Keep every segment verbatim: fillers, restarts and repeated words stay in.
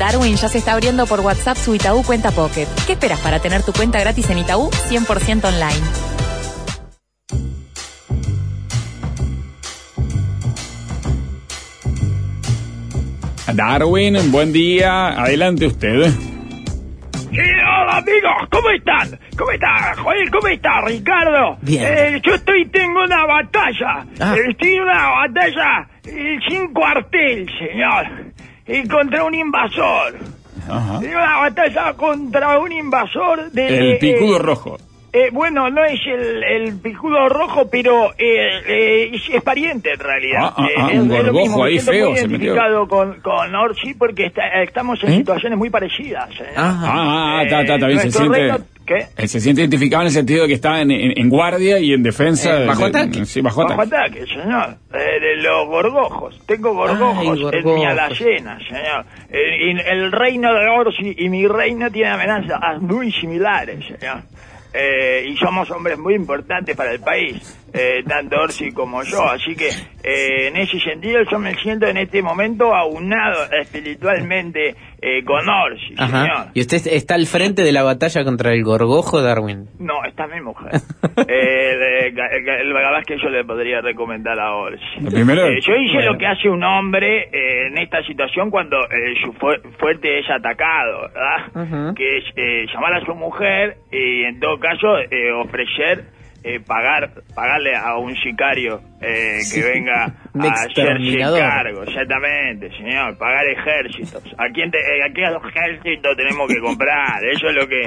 Darwin ya se está abriendo por WhatsApp su Itaú Cuenta Pocket. ¿Qué esperas para tener tu cuenta gratis en Itaú cien por ciento online? Darwin, buen día. Adelante usted. Sí, hola amigos, ¿cómo están? ¿Cómo está, Joel? ¿Cómo está, Ricardo? Bien. Eh, yo estoy, tengo una batalla. Ah. Estoy en una batalla eh, sin cuartel, señor. Y contra un invasor. Ajá. Tengo una batalla contra un invasor de... El picudo eh, rojo. Eh, bueno, no es el, el picudo rojo, pero eh, eh, es, es pariente en realidad. Ah, ah, ah, Eh, un es lo gorgojo mismo, ahí me siento feo muy se metió. identificado con, con Orsi porque está, estamos en ¿Eh? situaciones muy parecidas. señor. Ajá. Ah, ah, está, está, está bien, se nuestro siente... reino- ¿Qué? Eh, Se siente identificado en el sentido de que está en, en, en guardia y en defensa. Eh, de- bajo de- ataque. Sí, bajo Bajo ataque. ataque, señor. Eh, de los gorgojos. Tengo gorgojos, Ay, en mi gorgojos. alacena, señor. Eh, y el reino de Orsi y mi reino tienen amenazas muy similares, señor. Eh, y somos hombres muy importantes para el país, eh, tanto Orsi como yo, así que eh, en ese sentido yo me siento en este momento aunado espiritualmente eh, con Orsi, señor. Ajá. ¿Y usted está al frente de la batalla contra el gorgojo, Darwin? No, esta es mi mujer. eh, de- ga- ga- capaz que yo le podría recomendar a Orsi. Lo primero- Eh, yo hice bueno. lo que hace un hombre eh, en esta situación cuando eh, su fu- fuerte es atacado, ¿verdad? Ujú. Que es eh, llamar a su mujer y en todo caso eh, ofrecer eh, pagar pagarle a un sicario eh, que Sí. venga Un a hacerse exterminador. cargo, exactamente, señor, pagar ejércitos. ¿A quién te, eh, a qué ejército tenemos que comprar? Eso es lo que,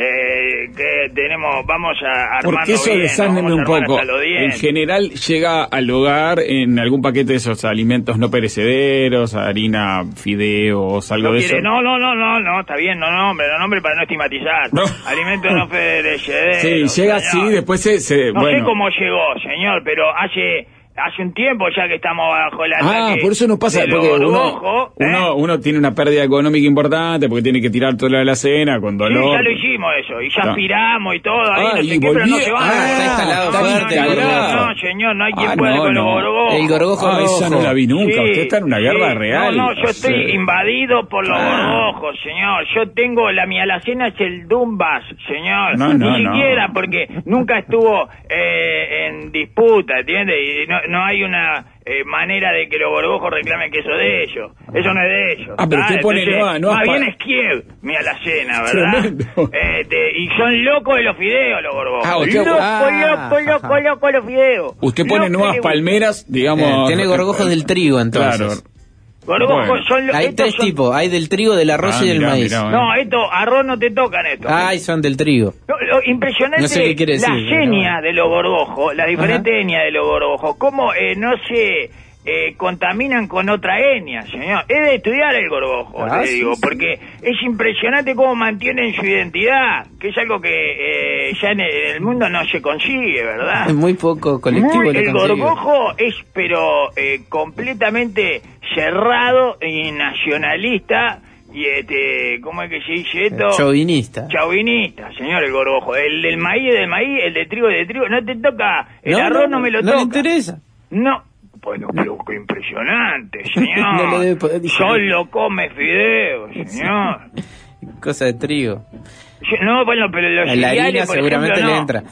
eh, que tenemos, vamos a armar. Porque eso, desáneme un poco. En general llega al hogar en algún paquete de esos alimentos no perecederos, harina, fideos, algo ¿No de quiere? eso. No, no, no, no, no, está bien, no nombre, no nombre para no estigmatizar. No. Alimentos no perecederos. Sí, llega señor. así, después se... se- No bueno. sé cómo llegó, señor, pero hace hace un tiempo ya que estamos bajo el ataque. Ah, por eso no pasa, de porque los uno, gorgojos, ¿eh? uno, uno tiene una pérdida económica importante porque tiene que tirar toda la cena con Sí, dolor. ya lo hicimos eso, y ya Ah. aspiramos y todo, ahí Ah, no y sé qué, pero no volví- se va. Ah, está instalado no, fuerte, no, no, instalado. no, no, señor, no hay quien Ah, pueda no, con no. los gorgojos. El gorgojo Ah, esa rojo. no la vi nunca. Sí, Usted está en una sí. guerra real. No, no, yo estoy Sí. invadido por los Ah. gorgojos, señor. Yo tengo, la mi alacena es el Dumbas, señor. No, no, Ni no. siquiera, porque nunca estuvo eh, en disputa, ¿entiende? Y no, no hay una eh, manera de que los gorgojos reclamen que eso es de ellos. Eso no es de ellos. Ah, pero usted pone, Entonces, no, no más apa- bien es Kiev, mi alacena, ¿verdad? Tremendo. Este, y son locos de los fideos los gorgojos. Ah, usted- loco, ah, loco, loco, ajá. loco los fideos. Usted pone Loco, nuevas le- palmeras, digamos... Eh, tiene gorgojos del trigo, entonces. Claro. Gorgojos Bueno. son los... Hay estos tres son- tipos, hay del trigo, del arroz Ah, y del mirá, maíz. mirá, bueno. No, esto, arroz no te tocan esto. Ay, son del trigo. No, lo impresionante No sé qué quiere decir, las pero etnias bueno. de los gorgojos, las diferentes etnias de los gorgojos, cómo eh, no se eh, contaminan con otra etnia, señor. Es de estudiar el gorgojo, Ah, le sí, digo, sí. porque es impresionante cómo mantienen su identidad, que es algo que eh, ya en el, en el mundo no se consigue, ¿verdad? Es muy poco colectivo. Muy- lo el consigue. gorgojo es pero eh, completamente cerrado y nacionalista y este, ¿cómo es que se dice esto? Chauvinista. Chauvinista, señor, el gorgojo. El del maíz es del maíz, el de trigo es de trigo. No te toca, el No, arroz no, no, me lo no toca. le interesa. No. Bueno, pero qué impresionante, señor. No le debe poder discutir. Solo come fideos, señor. Cosa de trigo. Yo- No, bueno, pero los A la cereales, harina por seguramente ejemplo, le no. entra.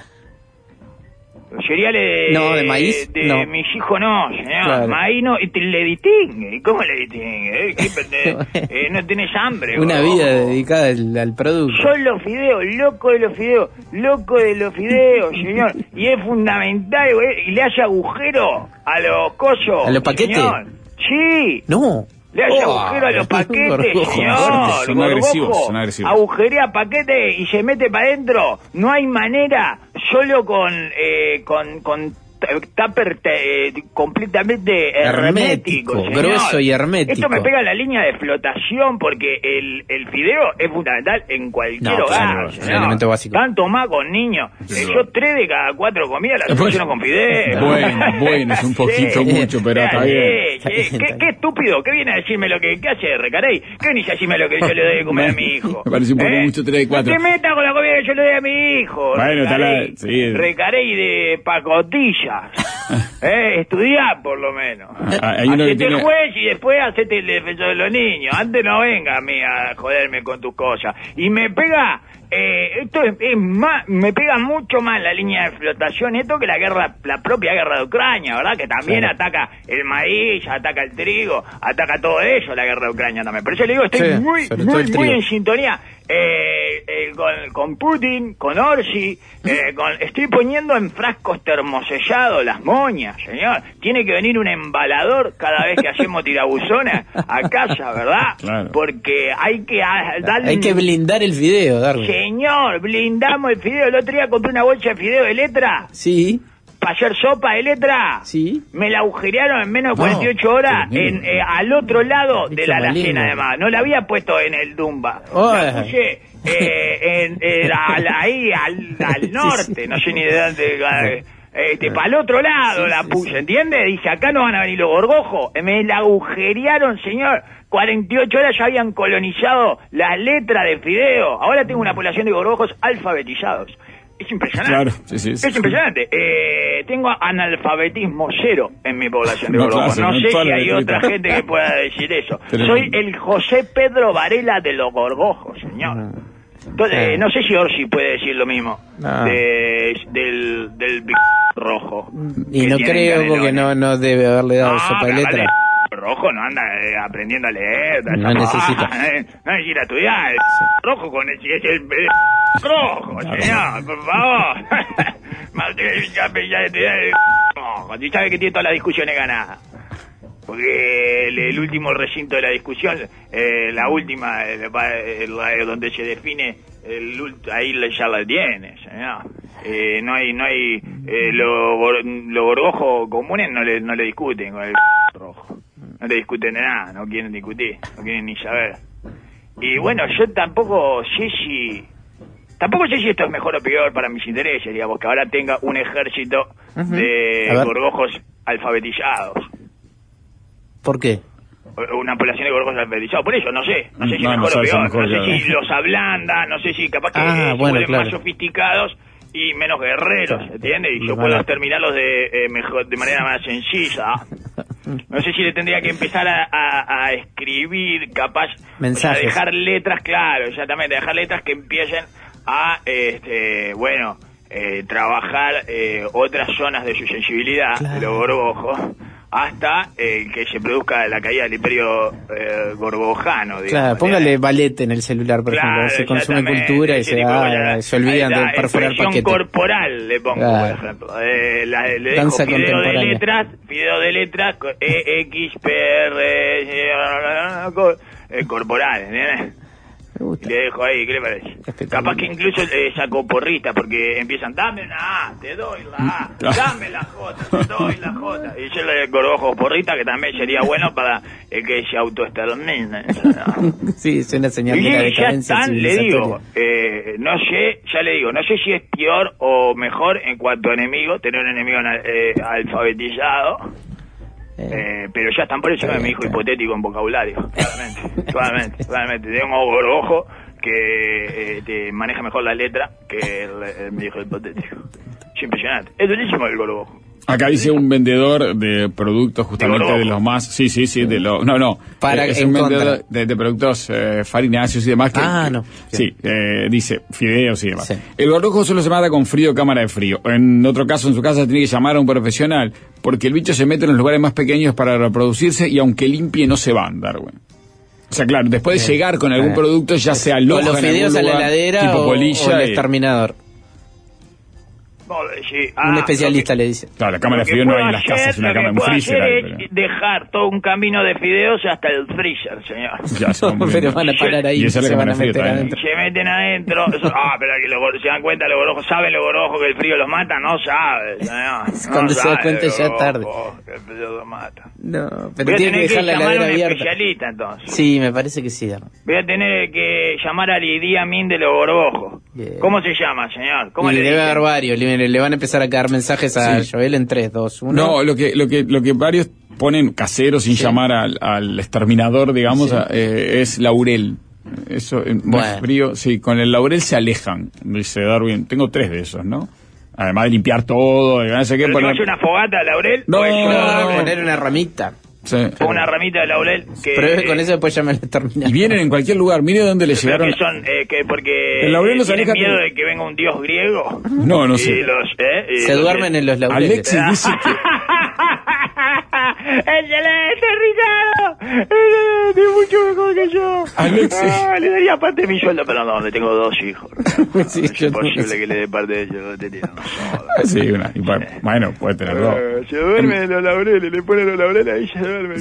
Los cereales No, ¿de maíz? de No. mis hijos no, señor. Claro. Maíz no, y te le distingue. ¿Y cómo le distingue? ¿Eh? ¿Qué pende- eh, no tenés hambre. Una gorgojo. vida dedicada al, al producto. Son los fideos, loco de los fideos, loco de los fideos, señor. Y es fundamental, güey, y le hace agujero a los cosos. ¿A los paquetes? señor. Sí. No. Le hace Oh, agujero a los paquetes, gorgojo. señor. Son Gorgojo, agresivos, son agresivos. agujerea paquete y se mete para adentro. No hay manera, solo con eh, con, con tupper eh, completamente hermético, Hermético, señor. grueso y hermético. Esto me pega la línea de flotación porque el, el fideo es fundamental en cualquier No, hogar, claro, es un señor. elemento básico. Tanto más con niños. Eh, yo tres de cada cuatro comidas las soluciono con fideo. Bueno, bueno, es un poquito mucho, pero Eh, está sí, bien. sí, Está bien, qué, está qué bien. estúpido, ¿qué viene a decirme lo que qué hace Recarey? ¿Qué viene a decirme lo que yo le doy de comer a mi hijo? Me parece un poco ¿Eh? mucho tres de cuatro. No te metas con la comida que yo le doy a mi hijo. Bueno, está la- Recarey. sí. Recarey de pacotilla, cosas. ¿Eh? Estudiá, por lo menos. Ah, hay uno que hacete tiene... juez y después hacete el defensor de los niños. Antes no venga a mí a joderme con tus cosas. Y me pega... Eh, esto es, es más, me pega mucho más la línea de flotación esto que la guerra, la propia guerra de Ucrania, ¿verdad? Que también sí. ataca el maíz, ataca el trigo, ataca todo eso la guerra de Ucrania también. Por eso le digo, estoy sí, muy, muy, muy en sintonía eh, eh, con, con Putin, con Orsi, eh, con, estoy poniendo en frascos termosellados las moñas, señor. Tiene que venir un embalador cada vez que hacemos tirabuzones a casa, ¿verdad? Claro. Porque hay que a, darle... Hay que blindar el fideo, Darwin. Señor, blindamos el fideo. El otro día compré una bolsa de fideo de letra. Sí. Para hacer sopa de letra. Sí. Me la agujerearon en menos de cuarenta y ocho no, horas en, eh, al otro lado de la alacena, además. No la había puesto en el Dumba. Oh. La puse eh, en, en, al, ahí, al, al norte. Sí, sí. No sé ni de dónde... Este, para el otro lado sí, la puse, sí, sí. ¿Entiende? Dice, acá no van a venir los gorgojos. Me la agujerearon, señor. cuarenta y ocho horas ya habían colonizado las letras de fideo. Ahora tengo una población de gorgojos alfabetizados. Es impresionante. Claro, sí, sí, sí, es impresionante. Eh, tengo analfabetismo cero en mi población de no, gorgojos. Claro, no, no sé si hay otra gente que pueda decir eso. Pero... Soy el José Pedro Varela de los gorgojos, señor. No. Entonces, eh. no sé si Orsi puede decir lo mismo no. de, del, del rojo. Y no creo porque no, no debe haberle dado no, sopa de letra. Rojo no anda eh, aprendiendo a leer. No esa, necesita. Ah, eh, no necesita estudiar. El sí. rojo con el, es el, el rojo, no, señor, por favor. Más que ya de estudiar el rojo. Y sabe que tiene todas las discusiones ganadas. Porque el, el último recinto de la discusión, eh, la última, eh, eh, donde se define, el, ahí ya la tiene, señor. Eh, no hay, no hay, eh, los lo gorgojos comunes no le, no le discuten con el rojo. No le discuten de nada, no quieren discutir, no quieren ni saber. Y bueno, yo tampoco sé si... Tampoco sé si esto es mejor o peor para mis intereses, digamos, que ahora tenga un ejército uh-huh. de gorgojos alfabetizados. ¿Por qué? Una población de gorgojos alfabetizados. Por eso, no sé. No sé si no, mejor no o peor. Mejor, no sé claro. si los ablanda, no sé si capaz que ah, se bueno, vuelven claro. más sofisticados y menos guerreros, ¿entiendes? Y yo puedo terminarlos de, eh, mejor, de manera más sencilla. No sé si le tendría que empezar a, a, a escribir, capaz, mensajes. A dejar letras, claro, exactamente, dejar letras que empiecen a, este, bueno, eh, trabajar eh, otras zonas de su sensibilidad, claro. de los gorgojos, hasta eh, que se produzca la caída del imperio eh, gorgojano. Digamos, claro, póngale ballet en el celular, por claro, ejemplo, se consume cultura y se, da, se olvidan de perforar paquetes. Corporal le pongo, claro. por ejemplo. Eh, la, le dejo Danza video de letras, video de letras, E, X, P, R, eh, corporal, ¿entiendes? Y le dejo ahí, ¿qué le parece? Capaz que incluso eh, saco porrista, porque empiezan, dame la A, te doy la A, dame la J, te doy la J. Y yo le gorgojo porrista, que también sería bueno para el que se autoextermine. ¿No? Sí, es una señal y de la decadencia civilizaria. Le digo, eh, no sé, ya le digo, no sé si es peor o mejor en cuanto a enemigo, tener un enemigo eh, alfabetizado. Eh, eh, pero ya están por eso que me dijo hipotético en vocabulario, claramente, claramente, claramente. Tengo un gorgojo que eh, te maneja mejor la letra que el, el, me dijo hipotético. Es impresionante, es durísimo el gorgojo. Acá dice un vendedor de productos justamente de, de los más... Sí, sí, sí, de los... No, no. Para eh, es un vendedor de, de productos eh, farináceos y demás que... Ah, no. Sí, sí eh, dice fideos y demás. Sí. El gorgojo solo se mata con frío, cámara de frío. En otro caso, en su casa tiene que llamar a un profesional porque el bicho se mete en los lugares más pequeños para reproducirse y aunque limpie no se van, Darwin. O sea, claro, después de llegar con algún producto ya se aloja los fideos en algún lugar, a la heladera tipo o, polilla o el y... exterminador. Sí. Ah, un especialista que, le dice. Claro, la cámara de fideo no hay en las casas, es una cámara, un freezer. Hay, pero... dejar todo un camino de fideos hasta el freezer, señor. Ya, no, pero van a parar ahí y, se, se van a meter adentro. Se meten adentro. Eso, ah, pero que los, se dan cuenta los gorojos, ¿saben los gorojos que el frío los mata? No saben, señor. Cuando no se da cuenta ya es tarde. Que el frío los mata. No, pero tiene que dejar la heladera abierta. Especialista, entonces. Sí, me parece que sí. ¿No? Voy a tener que llamar al Idi Amin de los gorgojos. Yeah. ¿Cómo se llama, señor? ¿Cómo y le debe haber varios. Le, le van a empezar a caer mensajes a sí. Joel en tres, dos, uno. No, lo que, lo que, lo que varios ponen caseros sin sí. llamar al, al exterminador, digamos, sí. a, eh, es laurel. Eso, bueno. Más frío, sí, con el laurel se alejan, dice Darwin. Tengo tres de esos, ¿no? Además de limpiar todo, no sé qué. ¿Pero poner... una fogata de laurel? No, no, no, no, poner una ramita. Sí. O una ramita de laurel que... Pruebe con eso, después ya me lo termina. Y vienen en cualquier lugar, mire dónde le llegaron. Que son, eh, que porque el laurel no tienen aleja miedo que... de que venga un dios griego. No, no y sé. Los, eh, y Se los duermen que... en los laureles. Alexis dice que... ¡Excelente, Ricardo! ¡Excelente! Mucho mejor que yo. Alexis. Ah, le daría parte de mi sueldo, pero no, le tengo dos hijos. No, sí, es imposible no que le dé parte de ellos. Te tiran sí, una, y pa, bueno, puede tener dos. Uh, se duerme en los laureles, le pone los laureles ahí se duerme.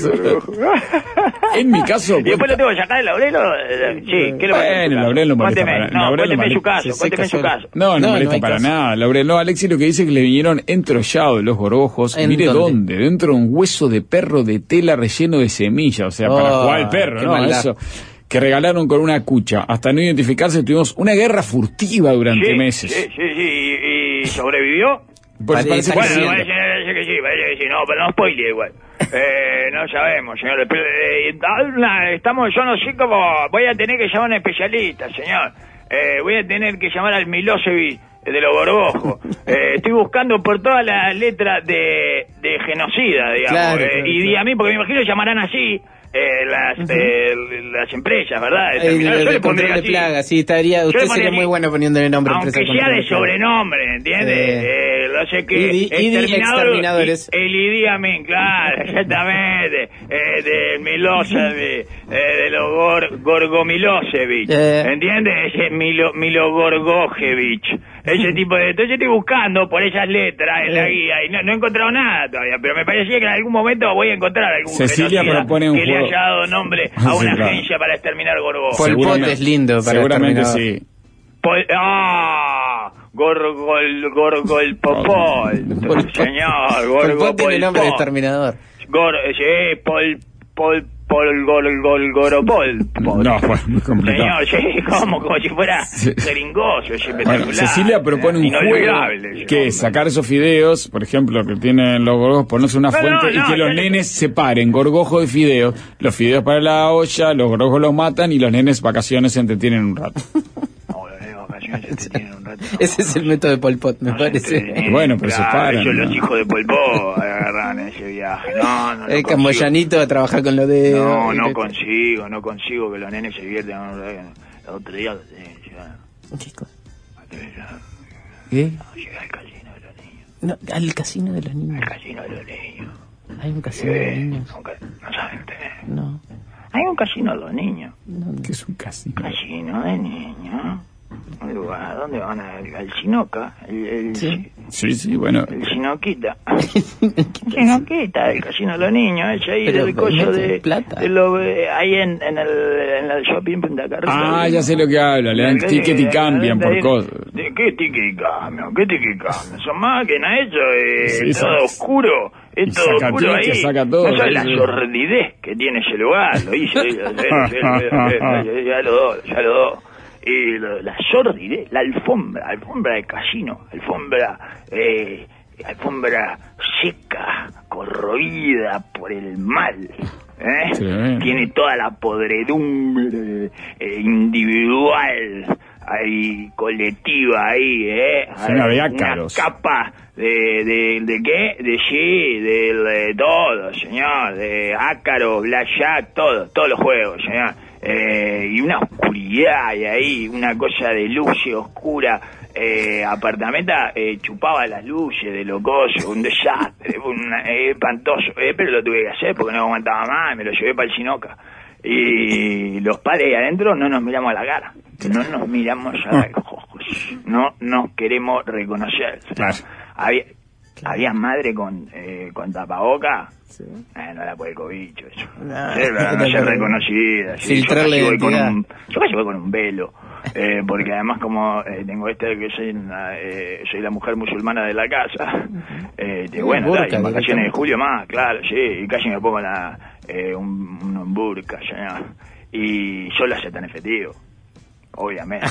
En mi caso... ¿Y después lo tengo que sacar el laurel? Sí, ¿qué le Bueno, el laurel no molesta para nada. No, cuénteme en su caso, cuénteme en su caso. No, no molesta para nada. Laurel, no, Alexis lo que dice es que le vinieron entrollados los gorgojos. Mire dónde, dentro de un hueso de perro de tela relleno de semillas, o sea, para jugar al perro, ¿no? Eso, que regalaron con una cucha. Hasta no identificarse tuvimos una guerra furtiva durante sí, meses. Sí, sí, sí, y, y sobrevivió. Pues parece, parece que bueno, sí. parece que sí, parece que sí, no, pero no spoile igual. Eh, no sabemos, señor. Pero, eh, estamos, yo no sé cómo, voy a tener que llamar a un especialista, señor. Eh, voy a tener que llamar al Milosevic de los gorgojos. Eh, estoy buscando por todas las letras de, de genocida, digamos. Claro, eh, claro, y claro. a mí, porque me imagino que llamarán así eh, las uh-huh. eh, las empresas, ¿verdad? El, el, el, el control de plaga, sí, estaría, usted sería así, muy bueno poniéndole nombre. Aunque sea de sobrenombre, ¿entiendes? Eh, eh, no sé qué. Y, y, exterminador, exterminadores. El Idi Amin, claro, exactamente. Eh, de Milosevic, eh, de los Gor, Gorgomilosevic, eh. ¿entiendes? Ese Milo, Milo Gorgojevich. Ese tipo de... Entonces estoy buscando por esas letras en la guía y no, no he encontrado nada todavía, pero me parecía que en algún momento voy a encontrar algún Cecilia propone un que juego. le haya dado nombre a sí, una claro. agencia para exterminar gorgojos. Pol Pot es lindo para seguramente sí. Pol, ¡Ah! Gorgol, Gorgol Popol. Señor, Gorgol Pol Pot tiene nombre de exterminador. Gor, sí, Pol, Pol, Pol, Gol, Gol, Goropol. No, fue muy complicado. Señor, sí, como, como si fuera jeringoso, es espectacular. Bueno, Cecilia propone un juego que es sacar esos fideos, por ejemplo, que tienen los gorgojos, ponerse una no, fuente no, y que no, los no, nenes separen gorgojo de fideos, los fideos para la olla, los gorgojos los matan y los nenes vacaciones se entretienen un rato. No, los nenes vacaciones se entretienen un rato. No. Ese es el método de Pol Pot, me no parece. Se bueno, pero claro, separan. Ellos, ¿no? los hijos de Pol Pot agarran ese viaje. No, no, no el camboyanito a trabajar con los dedos. No, no consigo, no consigo que los nenes se diviertan. El otro día ¿Qué cosa? ¿Qué? No, llega al casino de los niños. No, al casino de los niños. Al casino de los niños. Hay un casino sí, de los niños. No saben ustedes. No. Hay un casino de los niños. No, no. ¿Qué es un casino? Casino de niños. ¿A dónde van? ¿Al, al Sinoca? El, el, sí. sí, sí, bueno. El Sinoquita. El Sinoquita, el casino de los niños, ese ahí pero, del coso de... plata. de lo, eh, ahí en, en, el, en el shopping Punta Carrera. Ah, ya sé lo que habla, le dan ticket y cambian por cosas. ¿De qué ticket y cambian? ¿Qué ticket y cambian? Son máquinas, eso, eh, sí, todo sí. oscuro. Es todo saca oscuro ticket, ahí. saca todo, no sabes la sí. sordidez que tiene ese lugar. Lo hice, ya lo doy, ya lo doy. Y lo, la sordidez, la alfombra, alfombra de casino, alfombra, eh, alfombra seca, corroída por el mal, ¿eh? Sí. Tiene toda la podredumbre eh, individual, ahí, colectiva ahí, ¿eh? Una de una ácaros. capa de, de, de qué, de sí, de, de todo, señor, de ácaro, blackjack, todo, todos los juegos, señor. Eh, y una oscuridad y ahí una cosa de luz oscura, eh, apartamenta eh, chupaba las luces de locoso, un desastre, un eh, espantoso, eh, pero lo tuve que hacer porque no aguantaba más, me lo llevé para el Sinoca y los padres ahí adentro no nos miramos a la cara, no nos miramos a los ojos, no nos queremos reconocer. Claro. Había, había madre con eh, con tapaboca. Sí. Eh, no la puede cobicho eso. No, sí, no, no ser reconocida. Sí, filtrar la identidad. Un, yo casi voy con un velo. Eh, porque además como eh, tengo este que soy, una, eh, soy la mujer musulmana de la casa. Eh, de, bueno, burka, da, en vacaciones de julio más, claro, sí. Y casi me pongo la, eh, un, un burka, ya. Y solo aceptan tan efectivo. Obviamente.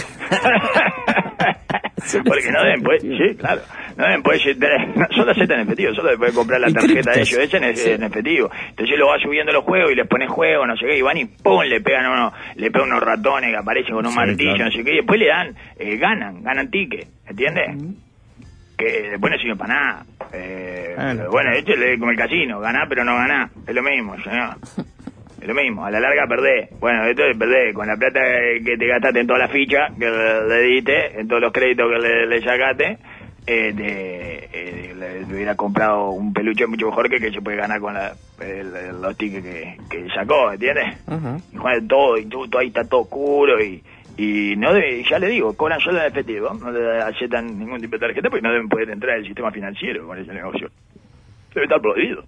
Porque no deben, pues, sí, claro, no deben, pues, no, solo aceptan en efectivo, solo pueden comprar la tarjeta de ellos, echan en, en efectivo. Entonces lo va subiendo los juegos y les pones juego, no sé qué, y van y pum, le pegan uno, le pegan unos ratones que aparecen con un sí, martillo, claro. No sé qué, y después le dan, eh, ganan, ganan ticket, ¿entiendes? Uh-huh. que después no sirve para nada. Eh, bueno, bueno, esto es como el casino, ganás pero no ganás, es lo mismo, señor. Es lo mismo, a la larga perdés. Bueno, esto es perder, con la plata que te gastaste en toda la ficha que le, le diste, en todos los créditos que le, le sacaste, eh, te, eh, le, le hubiera comprado un peluche mucho mejor que que se puede ganar con la, el, los tickets que, que sacó, ¿entiendes? Uh-huh. Y juega todo, y todo, todo ahí está todo oscuro, y y no debe, ya le digo, cobran solo en efectivo, no le aceptan ningún tipo de tarjeta porque no deben poder entrar al sistema financiero con ese negocio. Debe estar prohibido.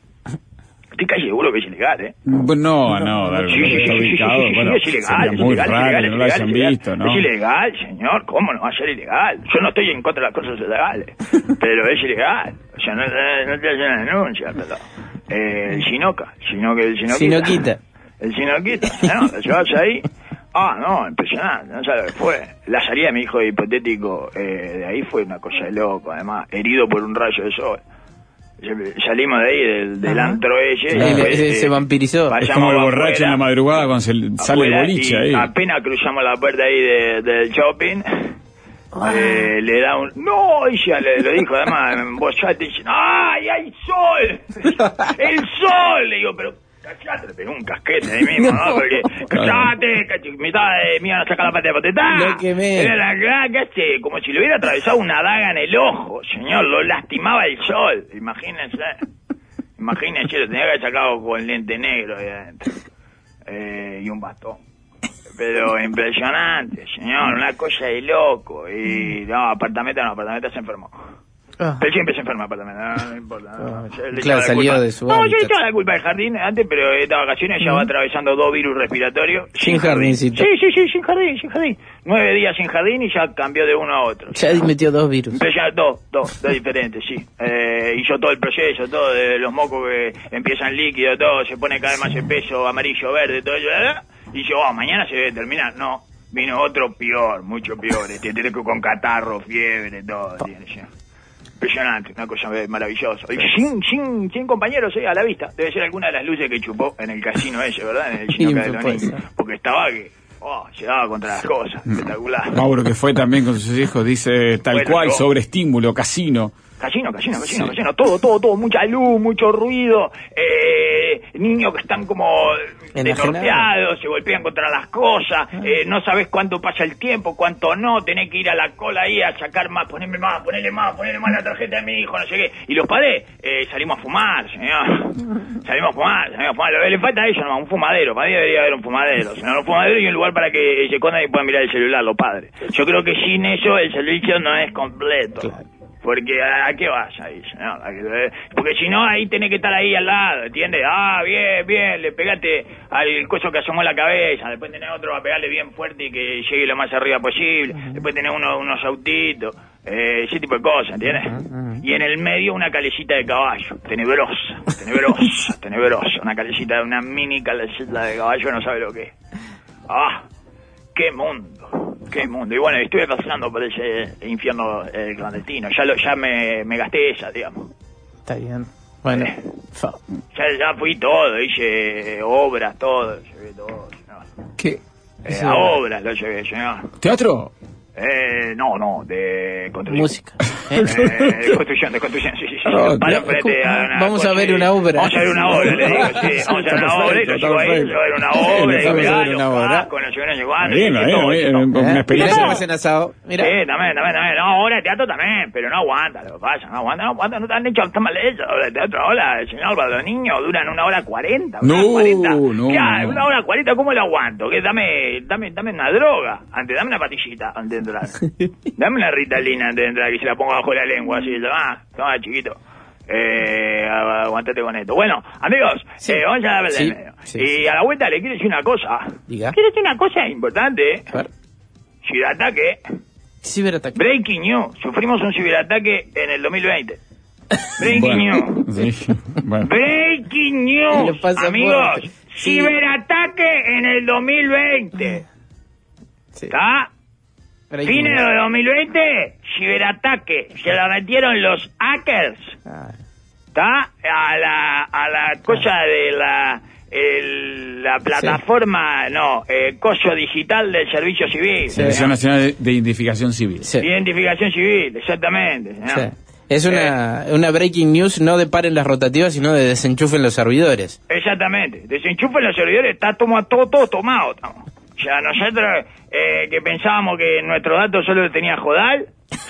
Estoy casi seguro que es ilegal, ¿eh? No, no, Darwin, sí, sí, está sí, ubicado. Sí, sí, sí, bueno, es ilegal, es muy ilegal, raro, es ilegal, no lo es hayan ilegal, visto, ¿no? Es ilegal, señor, ¿cómo no va a ser ilegal? Yo no estoy en contra de las cosas ilegales, pero es ilegal. O sea, no, no te hacen una denuncia, pero... Eh, el Sinoca, sino que el Sinoquita. Sinoquita. El Sinoquita, ¿no? Lo llevas ahí... Ah, no, impresionante, no sabes lo que fue. La salida de mi hijo hipotético eh, de ahí fue una cosa de loco, además, herido por un rayo de sol. Salimos de ahí, del, del antro ese. Sí, y después, se, eh, se vampirizó. Es como el borracho afuera, en la madrugada cuando se sale el boliche ahí. Apenas cruzamos la puerta ahí de, del shopping, ah. eh, le da un... No, ella le, le dijo, además, en voz alta, dice, ¡ay, hay sol! ¡El sol! Le digo, pero... Cachate, le pegó un casquete ahí mismo, ¿no? ¿no? Porque, cachate, cachate, mitad de mí van a sacar la pata de potestad. Lo quemé. Era la gaga, como si le hubiera atravesado una daga en el ojo, señor, lo lastimaba el sol, imagínense. Imagínense, lo tenía que haber sacado con lente negro ahí adentro. Eh, y un bastón. Pero impresionante, señor, una cosa de loco. Y no, apartamento no, apartamento se enfermó. Ah. Pero siempre se enferma apartamento, no, no importa. No. Ah. Claro, salió de su No, hábitat. yo le echaba la culpa del jardín antes, pero esta vacaciones ya va atravesando dos virus respiratorios. Sin, sin jardincito. Sí, sí, sí, sin jardín, sin jardín. Nueve días sin jardín y ya cambió de uno a otro. Ya metió dos virus. Pero ya dos, dos, dos diferentes, sí. Eh, hizo todo el proceso, todo, de los mocos que empiezan líquido, todo, se pone cada vez más espeso, amarillo, verde, todo eso. Y yo, oh, mañana se debe terminar. No, vino otro peor, mucho peor. Este, con catarro, fiebre, todo, tiene ya. Impresionante, una cosa maravillosa. Y sin, sin, sin compañeros, eh, a la vista. Debe ser alguna de las luces que chupó en el casino ese, ¿verdad? En el Chinoca de Lonín. Porque estaba que, oh, llegaba contra las cosas. Espectacular. Mauro, que fue también con sus hijos, dice tal bueno, cual, sobre estímulo, casino. Casino, casino, casino, sí. casino, todo, todo, todo, mucha luz, mucho ruido, eh, niños que están como desnorteados, se golpean contra las cosas, eh, no sabes cuánto pasa el tiempo, cuánto no, tenés que ir a la cola ahí a sacar más, ponerme más, ponerle más, ponerle más la tarjeta de mi hijo, no sé qué, y los padres, eh, salimos a fumar, señor, salimos a fumar, salimos a fumar, lo que le falta a ellos, no, un fumadero, para mí debería haber un fumadero, señor, un fumadero y un lugar para que se escondan y puedan mirar el celular los padres. Yo creo que sin eso el servicio no es completo. Claro. Porque ¿a qué vas ahí, señor? Porque si no, ahí tenés que estar ahí al lado, ¿entiendes? Ah, bien, bien, le pegaste al coso que asomó la cabeza, después tenés otro a pegarle bien fuerte y que llegue lo más arriba posible, uh-huh. después tenés uno, unos autitos, eh, ese tipo de cosas, ¿entiendes? Uh-huh, uh-huh. Y en el medio una calecita de caballo, tenebrosa, tenebrosa, tenebrosa, una calecita, una mini calecita de caballo, no sabe lo que es. ¡Ah! ¡Qué mundo! ¡Qué mundo! Y bueno, estuve pasando por ese infierno eh, clandestino. Ya lo, ya me, me gasté esa, digamos. Está bien. Bueno. Eh, ya, ya fui todo, hice obras, todo, llevé todo. Señor. ¿Qué? Eh, a obras lo llevé, señor. ¿Teatro? Eh, no, no, de construcción. Música. ¿Eh? Eh, de construcción, de construcción, sí, sí, sí. Oh, Para frente a una vamos cosa, a ver una obra. Vamos a ver una obra, le digo, sí. Vamos a ver una obra y lo llevo ahí, yo a ver una obra, y regalo, una obra. con el señor llegando. Bien, bien, una experiencia. Mira, en asado. Mira. Sí, también, también, también. No, obra de teatro también, pero no aguanta, lo que pasa, no aguanta, no aguanta, no te han hecho tan mal hecho. Obra de teatro, hola, señor, para los niños duran una hora cuarenta. No, cuarenta. no. ¿Qué hay? Una hora cuarenta, ¿cómo lo aguanto? Que dame, dame, dame una droga, antes, dame una patillita antes de entrar. Dame una Ritalina antes de entrar, que se la pongo bajo la lengua, así, toma, toma, chiquito. Eh, aguantate con esto. Bueno, amigos, sí. eh, vamos a ver sí, medio. Sí, y sí. A la vuelta le quiero decir una cosa. Diga. Quiero decir una cosa importante. A ver. Ciberataque. Ciberataque. Breaking news. Sufrimos un ciberataque en el dos mil veinte. Breaking bueno, news. Sí, bueno. Breaking news. Amigos, sí. Ciberataque en el dos mil veinte. ¿Está? Sí. Fines de dos mil veinte, ciberataque. Se la metieron los hackers. ¿Está? A la, a la cosa de la el, la plataforma, sí. no, eh, coso digital del Servicio Civil. Servicio Nacional de Identificación Civil. Sí. Identificación Civil, exactamente. ¿no? Sí. Es una, eh, una breaking news, no de paren las rotativas, sino de desenchufen los servidores. Exactamente, desenchufen los servidores, está todo, todo, todo tomado. Estamos. O sea, nosotros eh, que pensábamos que nuestro dato solo tenía Jodal,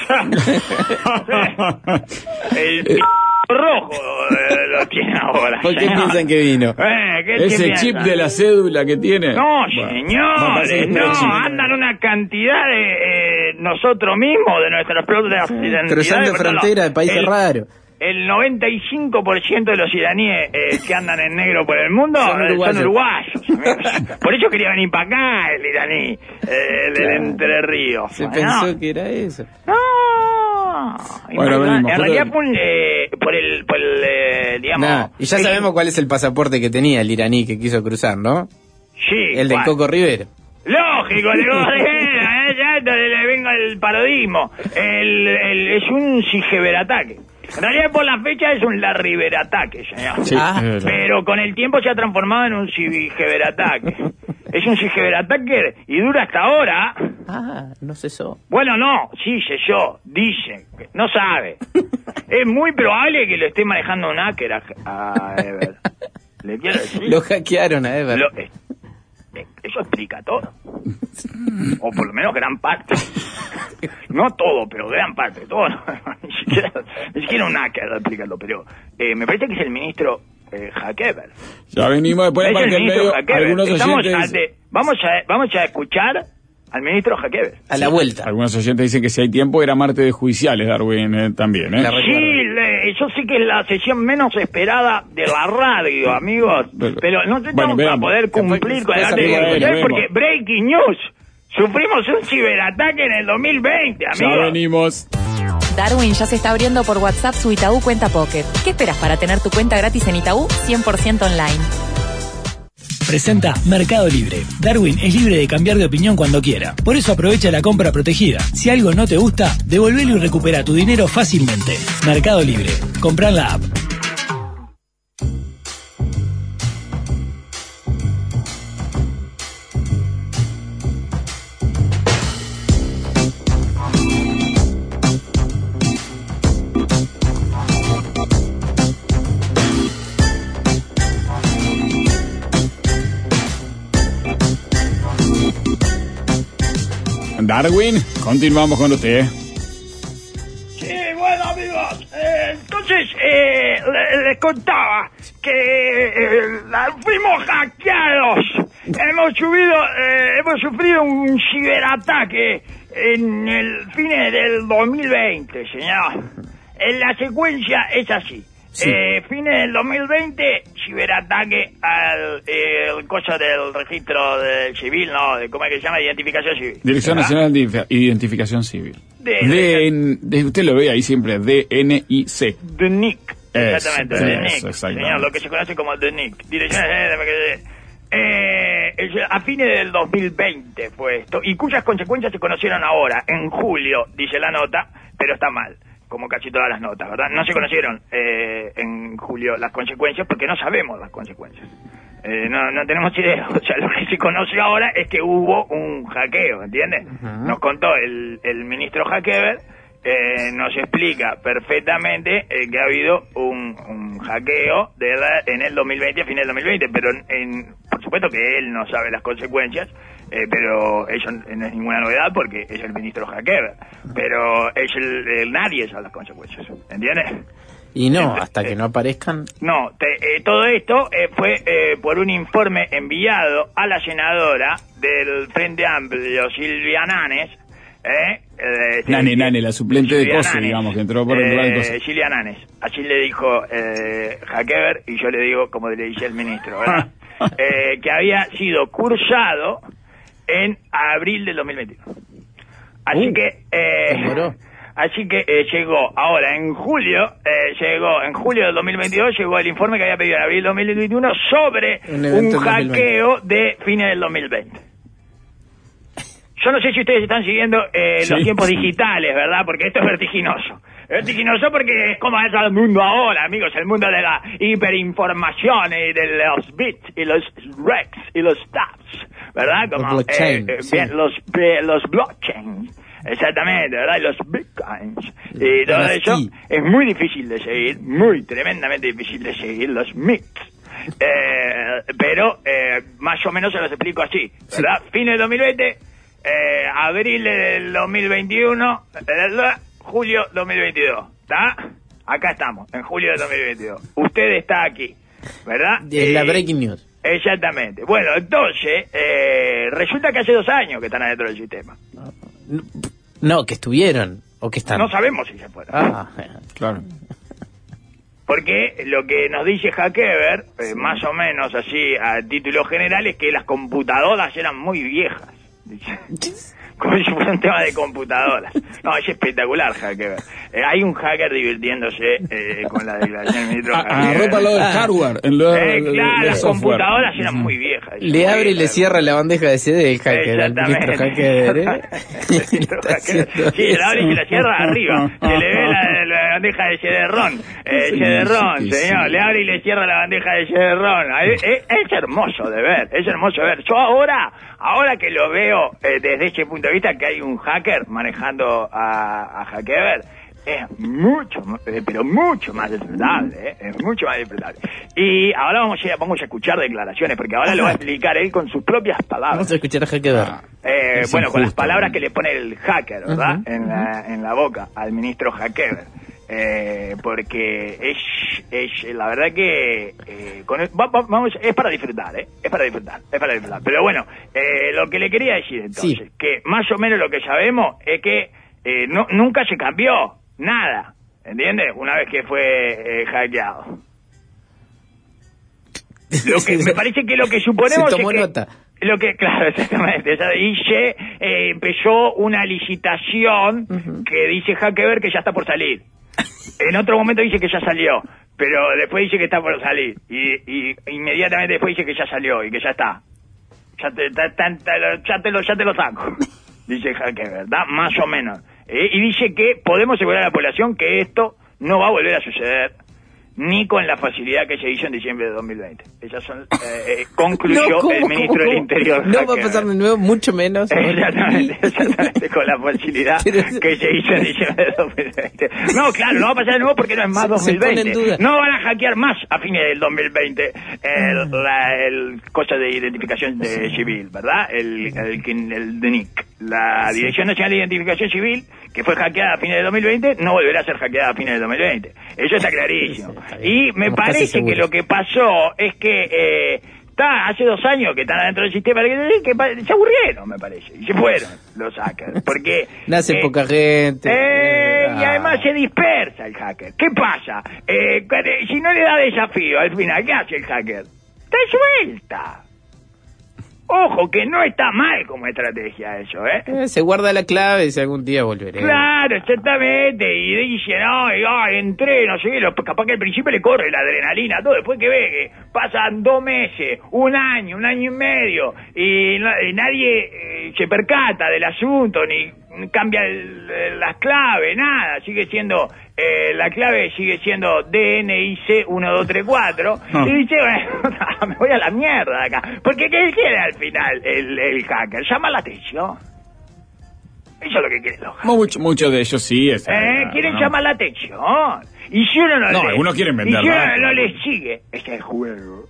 el p*** rojo eh, lo tiene ahora. ¿Por qué piensan que vino? Eh, ¿qué ¿Ese piensan? chip de la cédula que tiene? No, bueno, señores, no, andan una cantidad de eh, nosotros mismos, de nuestras propias identidades. Cruzando frontera de países el, raros. El noventa y cinco por ciento de los iraníes eh, que andan en negro por el mundo son uruguayos. Son uruguayos. Por eso quería venir para acá el iraní, eh, el claro. Entre Ríos. Se bueno, pensó que era eso. No. Bueno, venimos, en realidad por, eh, por el, por el eh, digamos... Nah, y ya el, sabemos cuál es el pasaporte que tenía el iraní que quiso cruzar, ¿no? Sí. El de ¿cuál? Coco Rivera. Lógico, le Coco Rivera, eh, ya le vengo el parodismo. El, el, es un ciberataque. En realidad por la fecha es un larriberataque, señor. Sí, ah, pero con el tiempo se ha transformado en un ciberataque. Es un ciberataque y dura hasta ahora. Ah, no cesó. Bueno, no, sí cesó, dicen. No sabe. Es muy probable que lo esté manejando un hacker a, a Ever. ¿Le quiero decir? Lo hackearon a Ever. Lo, eh, eh, eso explica todo. O por lo menos gran parte. No todo, pero gran parte. Todo no. ni, siquiera, ni siquiera un hacker lo explicarlo, pero eh, me parece que es el ministro eh, Hackever. Ya venimos después de parte del medio. Algunos oyentes... A de, vamos, a, vamos a escuchar al ministro Hackever. A la vuelta. Algunos oyentes dicen que si hay tiempo era martes de judiciales, Darwin, eh, también, ¿eh? Sí, le, yo sé que es la sesión menos esperada de la radio, amigos. Pero, pero no sé bueno, para poder cumplir con el arte de judicial porque breaking news. Sufrimos un ciberataque en el dos mil veinte, amigos. Ya venimos. Darwin ya se está abriendo por WhatsApp su Itaú Cuenta Pocket. ¿Qué esperas para tener tu cuenta gratis en Itaú cien por ciento online? Presenta Mercado Libre. Darwin es libre de cambiar de opinión cuando quiera. Por eso aprovecha la compra protegida. Si algo no te gusta, devolvelo y recupera tu dinero fácilmente. Mercado Libre. Comprá en la app. Darwin, continuamos con usted. Sí, bueno, amigos, eh, entonces eh, les, les contaba que eh, fuimos hackeados, hemos subido, eh, hemos sufrido un ciberataque en el fines del dos mil veinte, señor. En la secuencia es así. Sí. Eh, fines del dos mil veinte, ciberataque al eh, el cosa del registro del civil, ¿no? De, ¿cómo es que se llama? Identificación civil. Dirección ¿verdad? Nacional de Identificación Civil. De, de, de, de, usted lo ve ahí siempre, D N I C. D N I C. Exactamente, es, D N I C. Es, señor, lo que se conoce como D N I C. Dirección eh, a fines del dos mil veinte fue esto, y cuyas consecuencias se conocieron ahora, en julio, dice la nota, pero está mal. Como casi todas las notas, ¿verdad? No se conocieron eh, en julio las consecuencias porque no sabemos las consecuencias. Eh, no, no tenemos idea. O sea, lo que se conoce ahora es que hubo un hackeo, ¿entiendes? Uh-huh. Nos contó el, el ministro Hackever, eh, nos explica perfectamente eh, que ha habido un, un hackeo de la, en el dos mil veinte, a fines del dos mil veinte, pero en, en, por supuesto que él no sabe las consecuencias. Eh, pero eso no es ninguna novedad porque es el ministro Hackever, pero es el, el nadie sabe las consecuencias, ¿entiendes? Y no, hasta eh, que no aparezcan. No, te, eh, todo esto eh, fue eh, por un informe enviado a la senadora del Frente Amplio, Silvia Nanes. Eh, eh, Nane, Nane, la suplente Silvia de Cose, Nanes, digamos, que entró por el lugar de Cose. Silvia Nanes, así le dijo eh, Hackever y yo le digo como le dice el ministro, ¿verdad? eh, que había sido cursado en abril del dos mil veintiuno. Así uh, que eh, así que eh, llegó ahora en julio, eh, llegó en julio del dos mil veintidós llegó el informe que había pedido en abril del dos mil veintiuno sobre un, un hackeo de fines del dos mil veinte. yo no sé si ustedes están siguiendo eh, sí. los tiempos digitales, ¿verdad? Porque esto es vertiginoso. Es vertiginoso porque es como es el mundo ahora, amigos, el mundo de la hiperinformación y de los bits y los recs y los tabs, ¿verdad? Como, los blockchain, eh, eh, sí. bien, los, eh, los blockchain, exactamente, ¿verdad? Y los bitcoins. Y todo eso es muy difícil de seguir, muy tremendamente difícil de seguir, los mix. Eh, pero eh, más o menos se los explico así, ¿verdad? Sí. Fin del dos mil veinte, eh, abril del dos mil veintiuno, eh, julio dos mil veintidós, ¿está? Acá estamos, en julio del dos mil veintidós. Usted está aquí, ¿verdad? Es eh, la breaking news. Exactamente. Bueno, entonces, eh, resulta que hace dos años que están adentro del sistema. No, no, que estuvieron, o que están. No sabemos si se fueron. Ah, claro. Porque lo que nos dice Hackever, eh, más o menos así a título general, es que las computadoras eran muy viejas. Como si fuera un tema de computadoras. No, es espectacular Hackever. Eh, hay un hacker divirtiéndose eh, con la declaración del ministro Hackever. Arropa lo del hardware. En lo, eh, claro, lo las software. computadoras eran muy viejas. Le abre y le cierra la bandeja de C D del hacker, al ministro Hackever, ¿eh? Sí, le abre y se la cierra arriba. Se le ve la, la bandeja de C D ROM. Eh, C D ROM, sí, señor. Sí. Le abre y le cierra la bandeja de C D ROM. Es, es, es hermoso de ver, es hermoso de ver. Yo ahora, ahora que lo veo eh, desde ese punto de vista, que hay un hacker manejando a, a Hackever, es mucho, pero mucho más disfrutable, ¿eh? Es mucho más disfrutable. Y ahora vamos a, vamos a escuchar declaraciones, porque ahora lo va a explicar él con sus propias palabras. Vamos a escuchar a Hackever. Eh, bueno, con las palabras que le pone el hacker, ¿verdad? Uh-huh. En la, en la boca al ministro Hackever. Eh, porque es, es la verdad que eh, con el, va, va, vamos, es para disfrutar, ¿eh? Es para disfrutar, es para disfrutar. Pero bueno, eh, lo que le quería decir entonces, sí. que más o menos lo que sabemos es que eh, no, nunca se cambió nada, ¿entiendes? Una vez que fue eh, hackeado. Lo que me parece que lo que suponemos se tomó es que nota. Lo que, claro, exactamente. Y se eh, empezó una licitación uh-huh. que dice Hackever que ya está por salir. En otro momento dice que ya salió, pero después dice que está por salir. Y, y inmediatamente después dice que ya salió y que ya está. Ya te, ta, ta, ta, ya te, lo, ya te lo saco. Dice Hackever, ¿verdad? Más o menos. Eh, y dice que podemos asegurar a la población que esto no va a volver a suceder, ni con la facilidad que se hizo en diciembre de dos mil veinte. Esas son, eh, eh, concluyó no, ¿cómo, el ministro cómo, del Interior. No va a pasar de nuevo, mucho menos. Exactamente, exactamente, con la facilidad que se hizo en diciembre de dos mil veinte. No, claro, no va a pasar de nuevo porque no es más dos mil veinte. No van a hackear más a fines del dos mil veinte el, la, el cosa de identificación de sí. civil, ¿verdad? El, el, el, el D N I C. La sí. Dirección Nacional de Identificación Civil, que fue hackeada a fines de dos mil veinte, no volverá a ser hackeada a fines de dos mil veinte. Eso está clarísimo. Y me parece que lo que pasó es que eh, está hace dos años que están adentro del sistema, que, que se aburrieron, me parece, y se fueron los hackers, porque nace eh, poca gente eh, ah. y además se dispersa el hacker. ¿Qué pasa? Eh, si no le da desafío al final, ¿qué hace el hacker? Te suelta. Ojo, que no está mal como estrategia eso, ¿eh? eh se guarda la clave y si algún día volveré. Claro, exactamente. Y dice, no, y, oh, entré, no sé qué, lo, capaz que al principio le corre la adrenalina, todo. Después que ve que pasan dos meses, un año, un año y medio, y, y nadie eh, se percata del asunto, ni cambia el, las claves, nada. Sigue siendo, eh, la clave sigue siendo D N I C uno dos tres cuatro. No. Y dice, bueno, me voy a la mierda de acá. Porque ¿qué quiere al final el, el hacker? Llama la atención. Eso es lo que quieren los hackers. Muchos mucho de ellos sí. Es, eh, claro, quieren ¿no? llamar la atención. Y si uno no, no le... algunos quieren vender. Y si uno no le sigue, es el juego.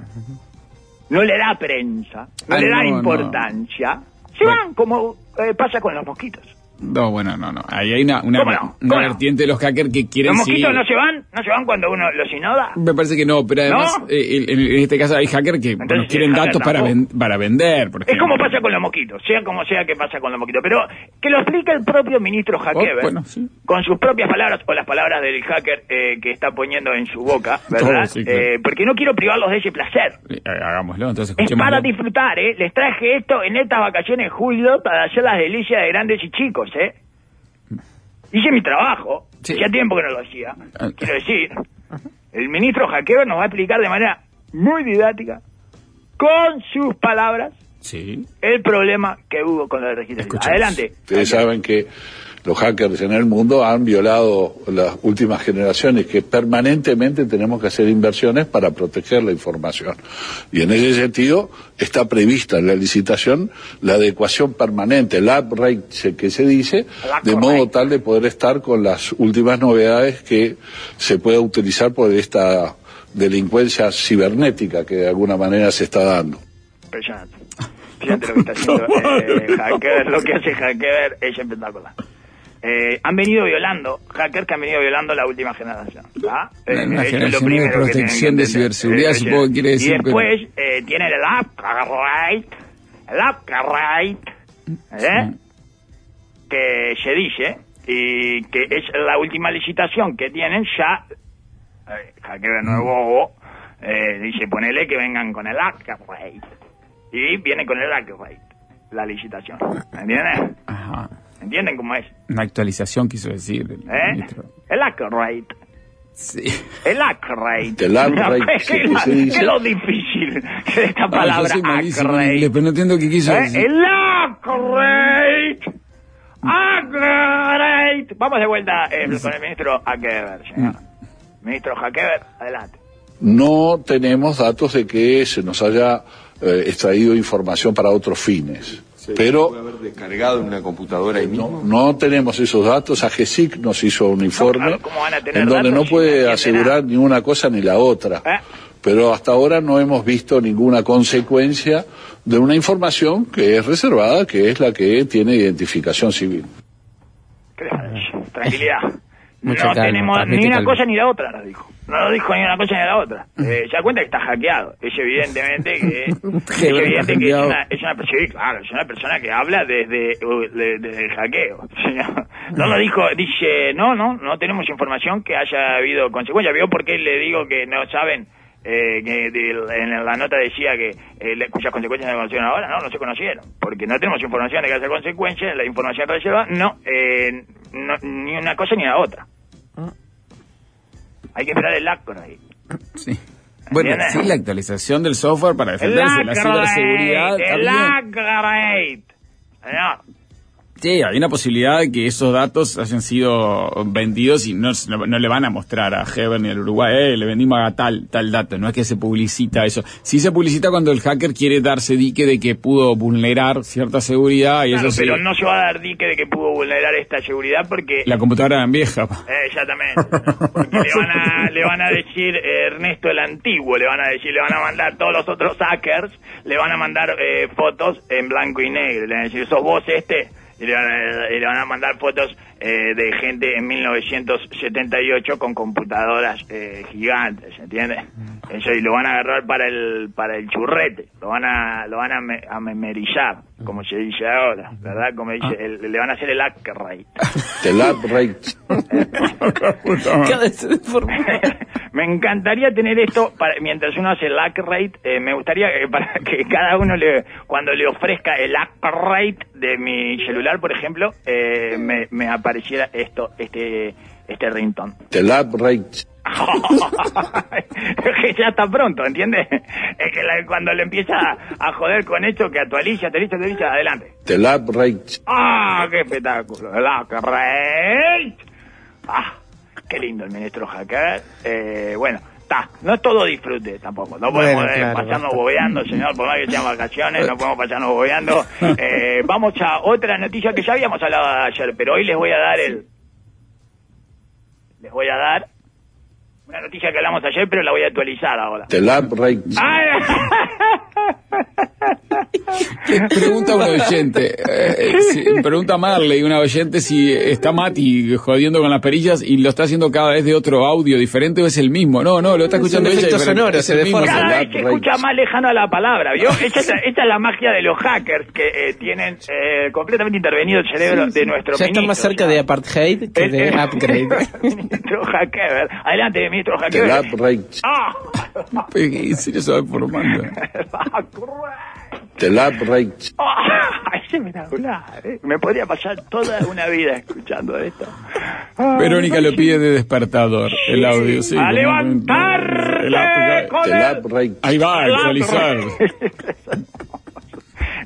No le da prensa, no Ay, le da no, importancia. No. Se bueno. van como eh, pasa con los mosquitos. No, bueno, no, no. Ahí hay una, una, no? una vertiente no? de los hackers que quieren... ¿Los mosquitos sí, no se van? ¿No se van cuando uno los inoda? Me parece que no, pero además, ¿no? eh, en, en este caso hay hackers que bueno, quieren datos para, ven, para vender. Por es como pasa con los mosquitos, sea como sea que pasa con los mosquitos. Pero que lo explique el propio ministro Hackever, oh, bueno, sí. con sus propias palabras, o las palabras del hacker eh, que está poniendo en su boca, ¿verdad? Oh, sí, claro. eh, porque no quiero privarlos de ese placer. Hagámoslo, entonces es para disfrutar, ¿eh? Les traje esto en estas vacaciones de julio para hacer las delicias de grandes y chicos, ¿eh? Hice mi trabajo, sí. hacía tiempo que no lo hacía. Quiero decir, el ministro Hackever nos va a explicar de manera muy didáctica, con sus palabras, Sí. El problema que hubo con el registro civil. Adelante. Ustedes saben que los hackers en el mundo han violado las últimas generaciones, que permanentemente tenemos que hacer inversiones para proteger la información. Y en ese sentido está prevista en la licitación la adecuación permanente, el upgrade que se dice, de modo tal de poder estar con las últimas novedades que se pueda utilizar por esta delincuencia cibernética que de alguna manera se está dando. Impresionante. Fíjate lo que está haciendo eh, Hacker, lo que hace Hacker es espectacular. Eh, han venido violando, hackers que han venido violando la última generación. ¿Ah? Eh, una eh, generación de protección de ciberseguridad, eh, supongo que quiere decir. Y después pero... eh, tienen el upgrade, el upgrade, ¿eh? Sí. Que se dice, y que es la última licitación que tienen ya. Eh, hacker nuevo, eh, dice, ponele que vengan con el upgrade. Y viene con el upgrade, la licitación. ¿Entiendes? Ajá. ¿Entienden cómo es? Una actualización quiso decir el ¿Eh? ministro. El upgrade. Sí. El upgrade. El upgrade. ¿Qué es lo difícil de esta palabra? Ah, upgrade. Pero no entiendo qué quiso ¿Eh? decir. El upgrade. Upgrade. Vamos de vuelta eh, con el ministro Hakever, señor. Mm. Ministro Hakever, adelante. No tenemos datos de que se nos haya eh, extraído información para otros fines. Sí, pero puede haber descargado en una computadora ahí mismo. No, no tenemos esos datos. A GESIC nos hizo un informe no, claro, en donde no puede si no asegurar nada. Ni una cosa ni la otra. ¿Eh? Pero hasta ahora no hemos visto ninguna consecuencia de una información que es reservada, que es la que tiene identificación civil. Tranquilidad. Mucha no calma, tenemos ni una calma. cosa ni la otra, lo dijo. No lo dijo ni una cosa ni la otra. Eh, se da cuenta que está hackeado. Es evidentemente que es evidente que es una, es una sí, claro, es una persona que habla desde, de, desde el hackeo. No lo dijo, dice, no, no, no tenemos información que haya habido consecuencias. ¿Vio por qué le digo que no saben? Eh, que de, en la nota decía que eh, cuyas consecuencias no se conocieron ahora. No, no se conocieron, porque no tenemos información de que haya consecuencias. La información reservada, no, eh, no, ni una cosa ni la otra. Hay que esperar el upgrade. Sí. Bueno, sí, la actualización del software para defenderse, la ciberseguridad. El upgrade. No. Sí, hay una posibilidad de que esos datos hayan sido vendidos y no, no, no le van a mostrar a Heber ni al Uruguay, eh, le vendimos a tal, tal dato, no es que se publicita eso. Sí se publicita cuando el hacker quiere darse dique de que pudo vulnerar cierta seguridad y claro, eso pero sí. no se va a dar dique de que pudo vulnerar esta seguridad porque... La computadora era vieja. Eh, exactamente. Porque le van a, le van a decir eh, Ernesto el Antiguo, le van a decir, le van a mandar todos los otros hackers, le van a mandar eh, fotos en blanco y negro, le van a decir, ¿sos vos este? Y le, van a, y le van a mandar fotos eh, de gente en mil novecientos setenta y ocho con computadoras eh, gigantes, ¿entiendes? Eso, y lo van a agarrar para el para el churrete, lo van a lo van a, me, a memorizar, como se dice ahora, ¿verdad? Como dice, el, le van a hacer el upgrade. El upgrade. Me encantaría tener esto para, mientras uno hace el upgrade, eh, me gustaría eh, para que cada uno le cuando le ofrezca el upgrade de mi celular, por ejemplo, eh, me, me apareciera esto, este este ringtone. El upgrade. Que ya está pronto, ¿entiendes? Es que la, cuando le empieza a, a joder con esto, que actualiza, actualiza, actualiza, adelante. El upgrade. ¡Ah, qué espectáculo! El upgrade. ¡Ah, qué lindo el ministro Hacker! Eh, bueno, está, no es todo disfrute tampoco. No podemos bueno, claro, eh, pasarnos bobeando, señor, por más que sean vacaciones, no podemos pasarnos bobeando. Eh, vamos a otra noticia que ya habíamos hablado ayer, pero hoy les voy a dar el... Les voy a dar una noticia que hablamos ayer, pero la voy a actualizar ahora. El upgrade. Pregunta un oyente, eh, si, pregunta Marley, una oyente, si está Mati jodiendo con las perillas y lo está haciendo cada vez de otro audio diferente o es el mismo. No, no, lo está escuchando ella. Es sonoro, es el mismo. Cada vez se escucha más lejano a la palabra, ¿vio? Esta es, esta es la magia de los hackers que eh, tienen eh, completamente intervenido el cerebro sí, sí. de nuestro ya ministro. Ya está más cerca de apartheid que de upgrade. Ministro Hacker. Adelante, ministro Hacker. El upgrade. ¡Ah! ¿En serio se va formando? El upgrade. ¡Ah! Es espectacular, ¿eh? Me podría pasar toda una vida escuchando esto. Ah, Verónica lo pide de despertador, el audio, sí. ¡A levantarse! El upgrade. Ahí va, a actualizar.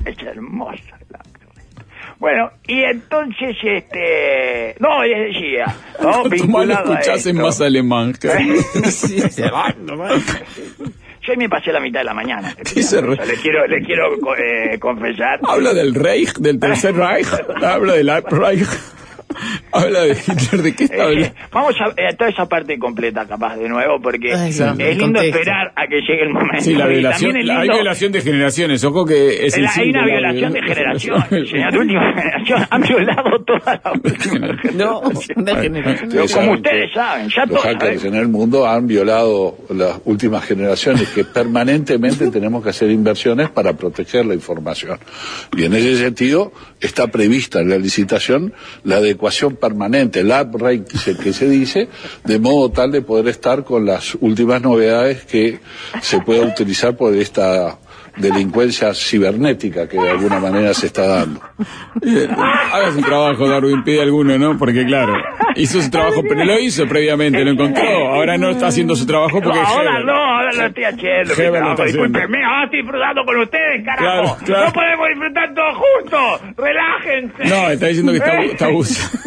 Bueno, y entonces, este... No, les decía... ¿no? Tomás, lo escuchás en más alemán. Sí, se va, no va. Yo me pasé la mitad de la mañana. Le quiero, le quiero eh, confesar. Habla del Reich, del Tercer Reich. Habla del Reich. Habla de Hitler, ¿de qué está hablando? Eh, vamos a, a toda esa parte completa, capaz, de nuevo, porque Ay, es lindo contexto. esperar a que llegue el momento. Sí, la violación, lindo, la, hay violación de generaciones, ojo que es el la, hay una símbolo, violación de generación, señor, de última generación. Han violado toda la última generación. No, de generación. Pero como ustedes saben, ya los todos hackers saben. en el mundo han violado las últimas generaciones, que permanentemente tenemos que hacer inversiones para proteger la información. Y en ese sentido está prevista en la licitación la adecuación permanente, el upgrade que se dice, de modo tal de poder estar con las últimas novedades que se pueda utilizar por esta delincuencia cibernética que de alguna manera se está dando. Haga su trabajo, Darwin, pide alguno, ¿no? Porque claro, hizo su trabajo, pero lo hizo previamente, lo encontró. Ahora no está haciendo su trabajo porque... No, ahora Heber. no, ahora lo estoy haciendo. Heber lo está haciendo. Discúlpenme, ahora estoy disfrutando con ustedes, carajo. Claro, claro. No podemos disfrutar todos juntos. Relájense. No, está diciendo que está, está abuso.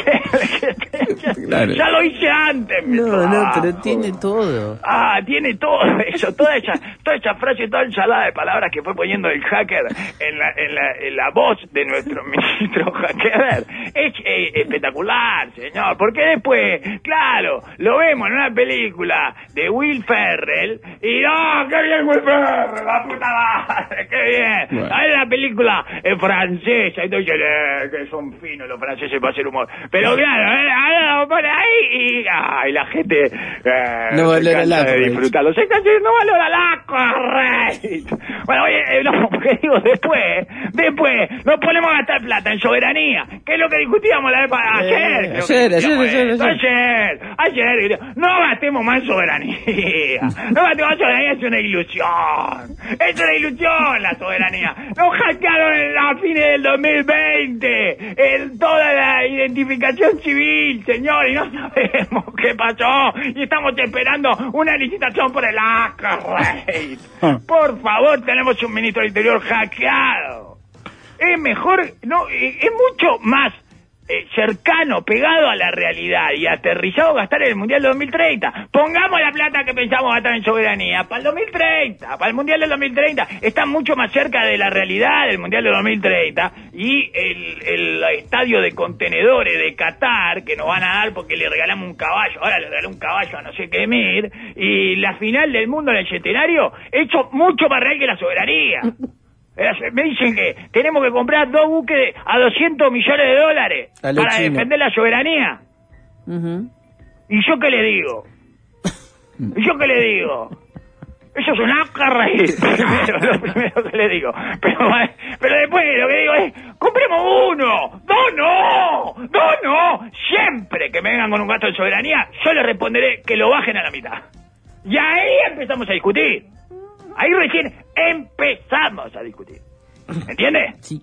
Claro. Ya lo hice antes, mi No, no, trabajo. pero tiene todo. Ah, tiene todo eso, toda esa, toda esa frase, toda ensalada de palabras que fue poniendo el hacker en la, en la, en la voz de nuestro ministro hacker. Es eh, espectacular, señor, porque después, claro, lo vemos en una película de Will Ferrell y ¡oh, qué bien Will Ferrell! ¡La puta madre! ¡Qué bien! Bueno. Ahí la película es francesa, entonces eh, que son finos los franceses para hacer humor. Pero claro, eh, ahora lo pone ahí y ay, la gente eh, No se valora cansa la de correcta. disfrutarlo. Se cansa de no valora la correcta. Bueno, oye, eh, no, porque digo, después, después, nos ponemos a gastar plata en soberanía, que es lo que discutíamos la vez pasada, Eh, ayer. creo que ayer, discutíamos ayer, esto, ayer, ayer, ayer, no gastemos más en soberanía. No gastemos más en soberanía, es una ilusión. Es una ilusión la soberanía. Nos hackearon en a fines del dos mil veinte, en toda la identificación civil, señor, y no sabemos qué pasó. Y estamos esperando una licitación por el Acrate. Por favor, tenemos un ministro del Interior hackeado. Es mejor, no, es mucho más eh, cercano, pegado a la realidad y aterrizado gastar en el Mundial de dos mil treinta. Pongamos la plata que pensamos gastar en soberanía para el dos mil treinta, para el Mundial del dos mil treinta. Está mucho más cerca de la realidad del Mundial de dos mil treinta y el, el estadio de contenedores de Qatar que nos van a dar porque le regalamos un caballo, ahora le regalé un caballo a no sé qué mir, y la final del mundo en el centenario, hecho mucho más real que la soberanía. Me dicen que tenemos que comprar dos buques a doscientos millones de dólares A lo para chino. defender la soberanía. Uh-huh. ¿Y yo qué le digo? ¿Y yo qué le digo? Eso es un acarraíz. Primero, lo primero que le digo. Pero, pero después lo que digo es, compremos uno. ¡Dos no! ¡Dos no! Siempre que me vengan con un gasto de soberanía, yo les responderé que lo bajen a la mitad. Y ahí empezamos a discutir. Ahí recién empezamos a discutir. ¿Me entiendes? Sí.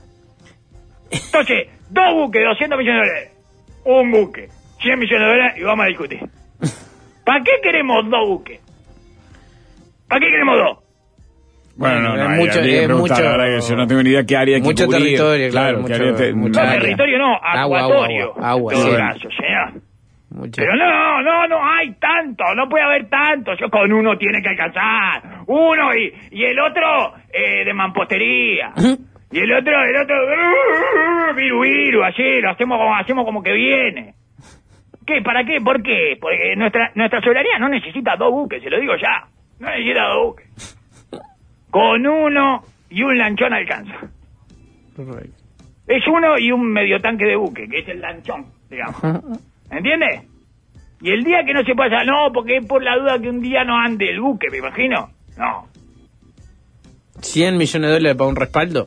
Entonces, dos buques, doscientos millones de dólares. Un buque, cien millones de dólares y vamos a discutir. ¿Para qué queremos dos buques? ¿Para qué queremos dos? Bueno, no, no, Es ahí mucho- habría que es preguntar, mucho- la verdad que yo no tengo ni idea qué área hay que mucho cubrir. territorio, claro, qué mucho- área te- mucha No, área. territorio no, Agua, acuatorio. agua, agua, en todo sí. caso, señor. Mucho. Pero no, no, no hay tanto, no puede haber tanto. Yo con uno tiene que alcanzar. Uno y, y el otro eh, de mampostería. Y el otro, el otro, uh, viru, viru, así, lo hacemos como, hacemos como que viene. ¿Qué? ¿Para qué? ¿Por qué? Porque nuestra, nuestra soberanía no necesita dos buques, se lo digo ya. No necesita dos buques. Con uno y un lanchón alcanza. Correcto. Es uno y un medio tanque de buque, que es el lanchón, digamos. ¿Entiendes? Y el día que no se pasa, no, porque es por la duda que un día no ande el buque, me imagino. No. ¿cien millones de dólares para un respaldo?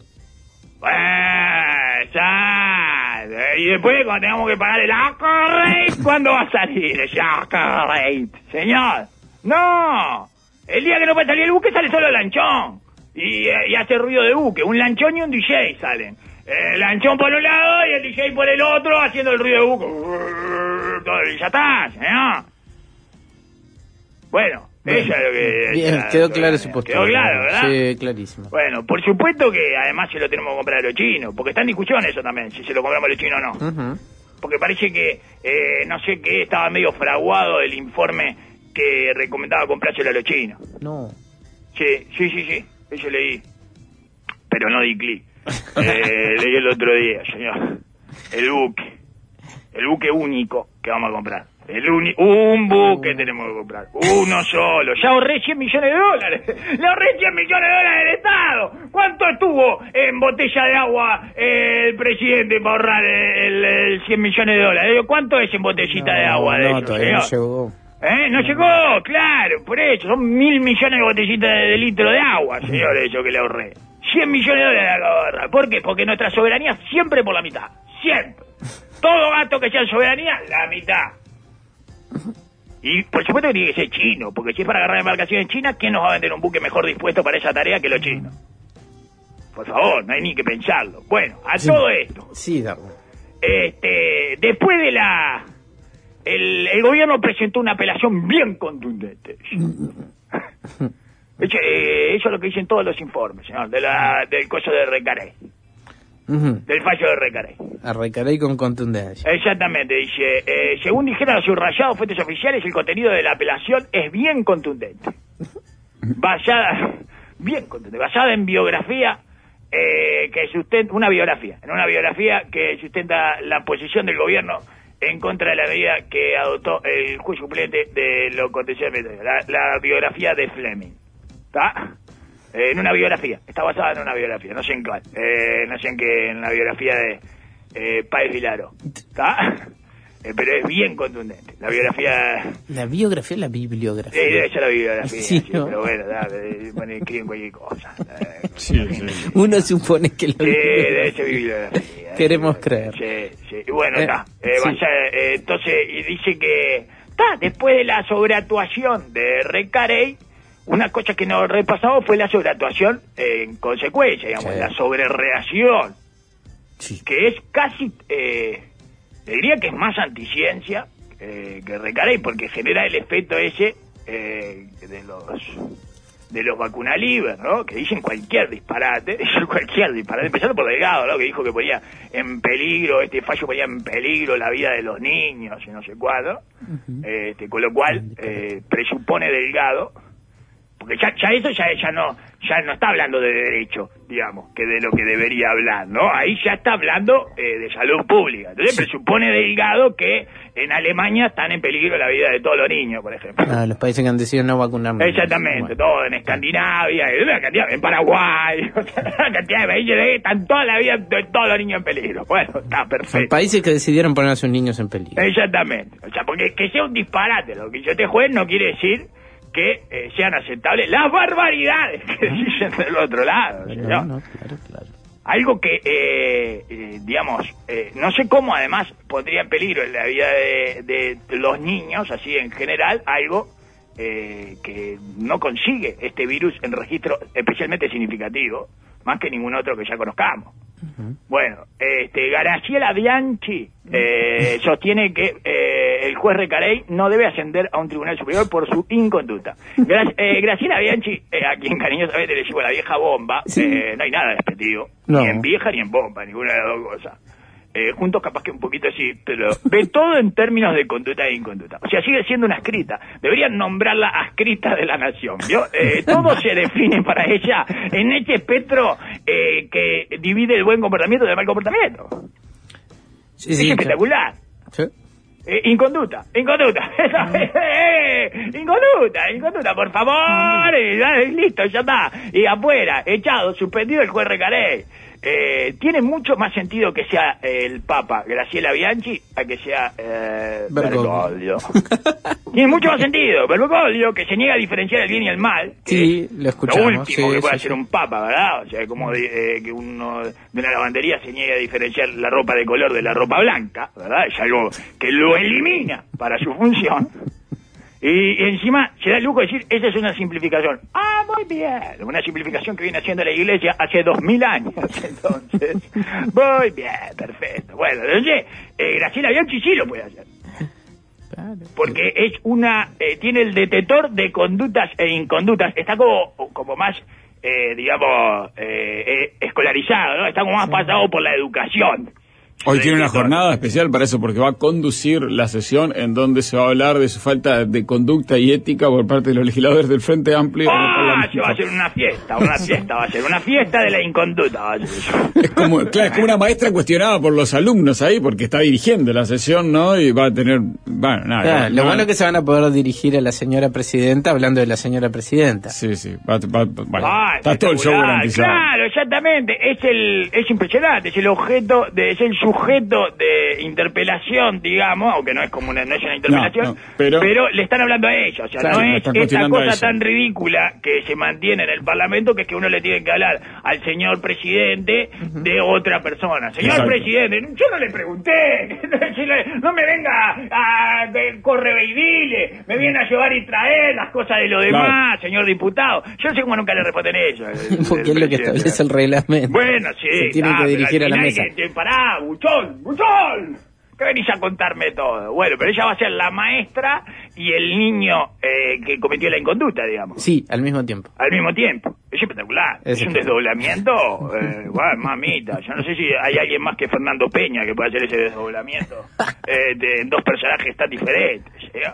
Pues, ya. Y después, cuando tengamos que pagar el Acrate, ¿cuándo va a salir ese Acrate? Señor. No. El día que no puede salir el buque sale solo el lanchón. Y, eh, y hace ruido de buque. Un lanchón y un D J salen. El lanchón por un lado y el D J por el otro haciendo el ruido de buque. Y ya está, señor. Bueno, Bueno, eso es lo que... Bien, ya, quedó claro su postura. Quedó claro, ¿verdad? Sí, clarísimo. Bueno, por supuesto que además se lo tenemos que comprar a los chinos, porque está en discusión eso también, si se lo compramos a los chinos o no. Uh-huh. Porque parece que, eh, no sé qué, estaba medio fraguado el informe que recomendaba comprárselo a los chinos. No. Sí, sí, sí, sí, eso leí. Pero no di clic. Eh, leí el otro día, señor. El buque. El buque único que vamos a comprar. El uni un buque uh. tenemos que comprar. Uno solo. Ya ahorré cien millones de dólares. Le ahorré cien millones de dólares del Estado. ¿Cuánto estuvo en botella de agua eh, el presidente para ahorrar el, el cien millones de dólares? ¿Cuánto es en botellita no, de agua de no, eso, todavía señor? no llegó. ¿Eh? No llegó, claro, por eso. Son mil millones de botellitas de, de litro de agua, señor, eso que le ahorré. cien millones de dólares acabo de ahorrar. ¿Por qué? Porque nuestra soberanía siempre por la mitad. Siempre. Todo gasto que sea en soberanía, la mitad. Y por supuesto que tiene que ser chino, porque si es para agarrar embarcaciones chinas, ¿quién nos va a vender un buque mejor dispuesto para esa tarea que los chinos? Por favor, no hay ni que pensarlo. Bueno, a sí. todo esto. Sí, Darwin. Este, después de la... El, el gobierno presentó una apelación bien contundente. Eso, eh, eso es lo que dicen todos los informes, señor, de la, del coso de Recarey. Uh-huh. Del fallo de Recarey. A Recarey con contundencia. Exactamente, dice, eh, según dijeron los subrayados fuentes oficiales, el contenido de la apelación es bien contundente. Basada, bien contundente, basada en biografía, eh, que sustenta, una biografía, en una biografía que sustenta la posición del gobierno en contra de la medida que adoptó el juez suplente de lo acontecido en la, la biografía de Fleming. ¿Está? Eh, en una biografía, está basada en una biografía, no sé en cuál, eh, no sé en qué, en la biografía de eh, Páez Vilaro. ¿Está? Eh, pero es bien contundente. La biografía... La biografía, la bibliografía. Sí, debe ser la bibliografía, sí, sí, ¿no? Pero bueno, da, de, bueno, escriben cualquier cosa. Eh, sí, sí. Uno supone que la sí, debe ser bibliografía. Queremos eh, creer. Sí, sí. Y bueno, está. Eh, eh, sí. eh, entonces, y dice que... Está, después de la sobreactuación de Recarey, una cosa que nos repasamos fue la sobreactuación eh, en consecuencia, digamos, sí. La sobrereacción. Sí. Que es casi... Eh, Le diría que es más anticiencia eh, que Recarey, porque genera el efecto ese eh, de los de los vacunalibres, ¿no? Que dicen cualquier disparate, cualquier disparate, empezando por Delgado, ¿no? Que dijo que ponía en peligro, este fallo ponía en peligro la vida de los niños y no sé cuándo, uh-huh. este, con lo cual eh, presupone Delgado, porque ya, ya eso ya, ya no ya no está hablando de derecho, digamos, que de lo que debería hablar, ¿no? Ahí ya está hablando eh, de salud pública. Entonces presupone Delgado que en Alemania están en peligro la vida de todos los niños, por ejemplo. Ah, los países que han decidido no vacunar. Exactamente, bueno. Todo en Escandinavia, en Paraguay, una cantidad de países que están toda la vida de todos los niños en peligro. Bueno, está perfecto. Son países que decidieron poner a sus niños en peligro. Exactamente. O sea, porque que sea un disparate lo que hizo este juez no quiere decir que eh, sean aceptables las barbaridades que dicen del otro lado. No, no, claro, claro. Algo que, eh, eh, digamos, eh, no sé cómo además pondría en peligro en la vida de, de los niños, así en general, algo eh, que no consigue este virus en registro especialmente significativo, más que ningún otro que ya conozcamos. Uh-huh. Bueno, este, Graciela Bianchi eh, sostiene que eh, el juez Recarey no debe ascender a un tribunal superior por su inconducta. Gra- eh, Graciela Bianchi, eh, a quien cariñosamente le digo la vieja bomba, sí. eh, no hay nada despectivo, no. Ni en vieja ni en bomba, ninguna de las dos cosas. Eh, juntos capaz que un poquito así, pero ve todo en términos de conducta e inconducta. O sea, sigue siendo una adscrita. Deberían nombrarla adscrita de la nación, ¿vio? Eh, todo se define para ella en este espectro eh, que divide el buen comportamiento del mal comportamiento. Sí, es sí, espectacular. Sí. Eh, inconducta, inconduta. eh, inconduta, inconduta, por favor. Eh, listo, ya está. Y afuera, echado, suspendido el juez Recarey. Eh, tiene mucho más sentido que sea eh, el Papa Graciela Bianchi a que sea eh, Bergoglio. Tiene mucho más sentido. Bergoglio, que se niega a diferenciar el bien y el mal. Sí, lo escuchamos. Lo último sí, que puede sí, hacer sí. un Papa, ¿verdad? O sea, como de, eh, que uno de una lavandería se niegue a diferenciar la ropa de color de la ropa blanca, ¿verdad? Es algo que lo elimina para su función. Y encima se da el lujo de decir, esa es una simplificación. Ah, muy bien. Una simplificación que viene haciendo la Iglesia hace dos mil años. Entonces, muy bien, perfecto. Bueno, entonces, eh, Graciela Bianchi sí lo puede hacer. Claro. Porque es una, eh, tiene el detector de conductas e inconductas, está como, como más, eh, digamos, eh, eh, escolarizado, ¿no? Está como más pasado por la educación. Hoy tiene una jornada especial para eso, porque va a conducir la sesión en donde se va a hablar de su falta de conducta y ética por parte de los legisladores del Frente Amplio. ¡Ah! Se va a hacer una fiesta, una fiesta, va a ser una fiesta de la inconducta. Va a ser. Es como, claro, es como una maestra cuestionada por los alumnos ahí, porque está dirigiendo la sesión, ¿no? Y va a tener, bueno, nada. Claro, no, lo no, bueno es que se van a poder dirigir a la señora presidenta hablando de la señora presidenta. Sí, sí, va, va, va, ah, está todo el show garantizado. Claro, exactamente, es el, es impresionante, es el objeto, de, es el sujeto de interpelación, digamos, aunque no es como una, no es una interpelación, no, no, pero, pero le están hablando a ella, o sea, claro, no es esta cosa tan ridícula que se mantiene en el Parlamento, que es que uno le tiene que hablar al señor presidente uh-huh. de otra persona. Señor Exacto. presidente, yo no le pregunté, no me venga a, a corre y dile, me viene a llevar y traer las cosas de lo demás, claro. señor diputado. Yo no sé cómo nunca le responden ellos. El, Porque el es lo que establece el reglamento. Bueno, sí. Se tienen ah, que dirigir a la mesa. Que, que, pará, buchón, buchón. ¿Qué venís a contarme todo? Bueno, pero ella va a ser la maestra y el niño eh, que cometió la inconducta, digamos. Sí, al mismo tiempo. Al mismo tiempo. Es espectacular. Es, es un desdoblamiento. Eh, bueno, mamita. Yo no sé si hay alguien más que Fernando Peña que pueda hacer ese desdoblamiento eh, de dos personajes tan diferentes.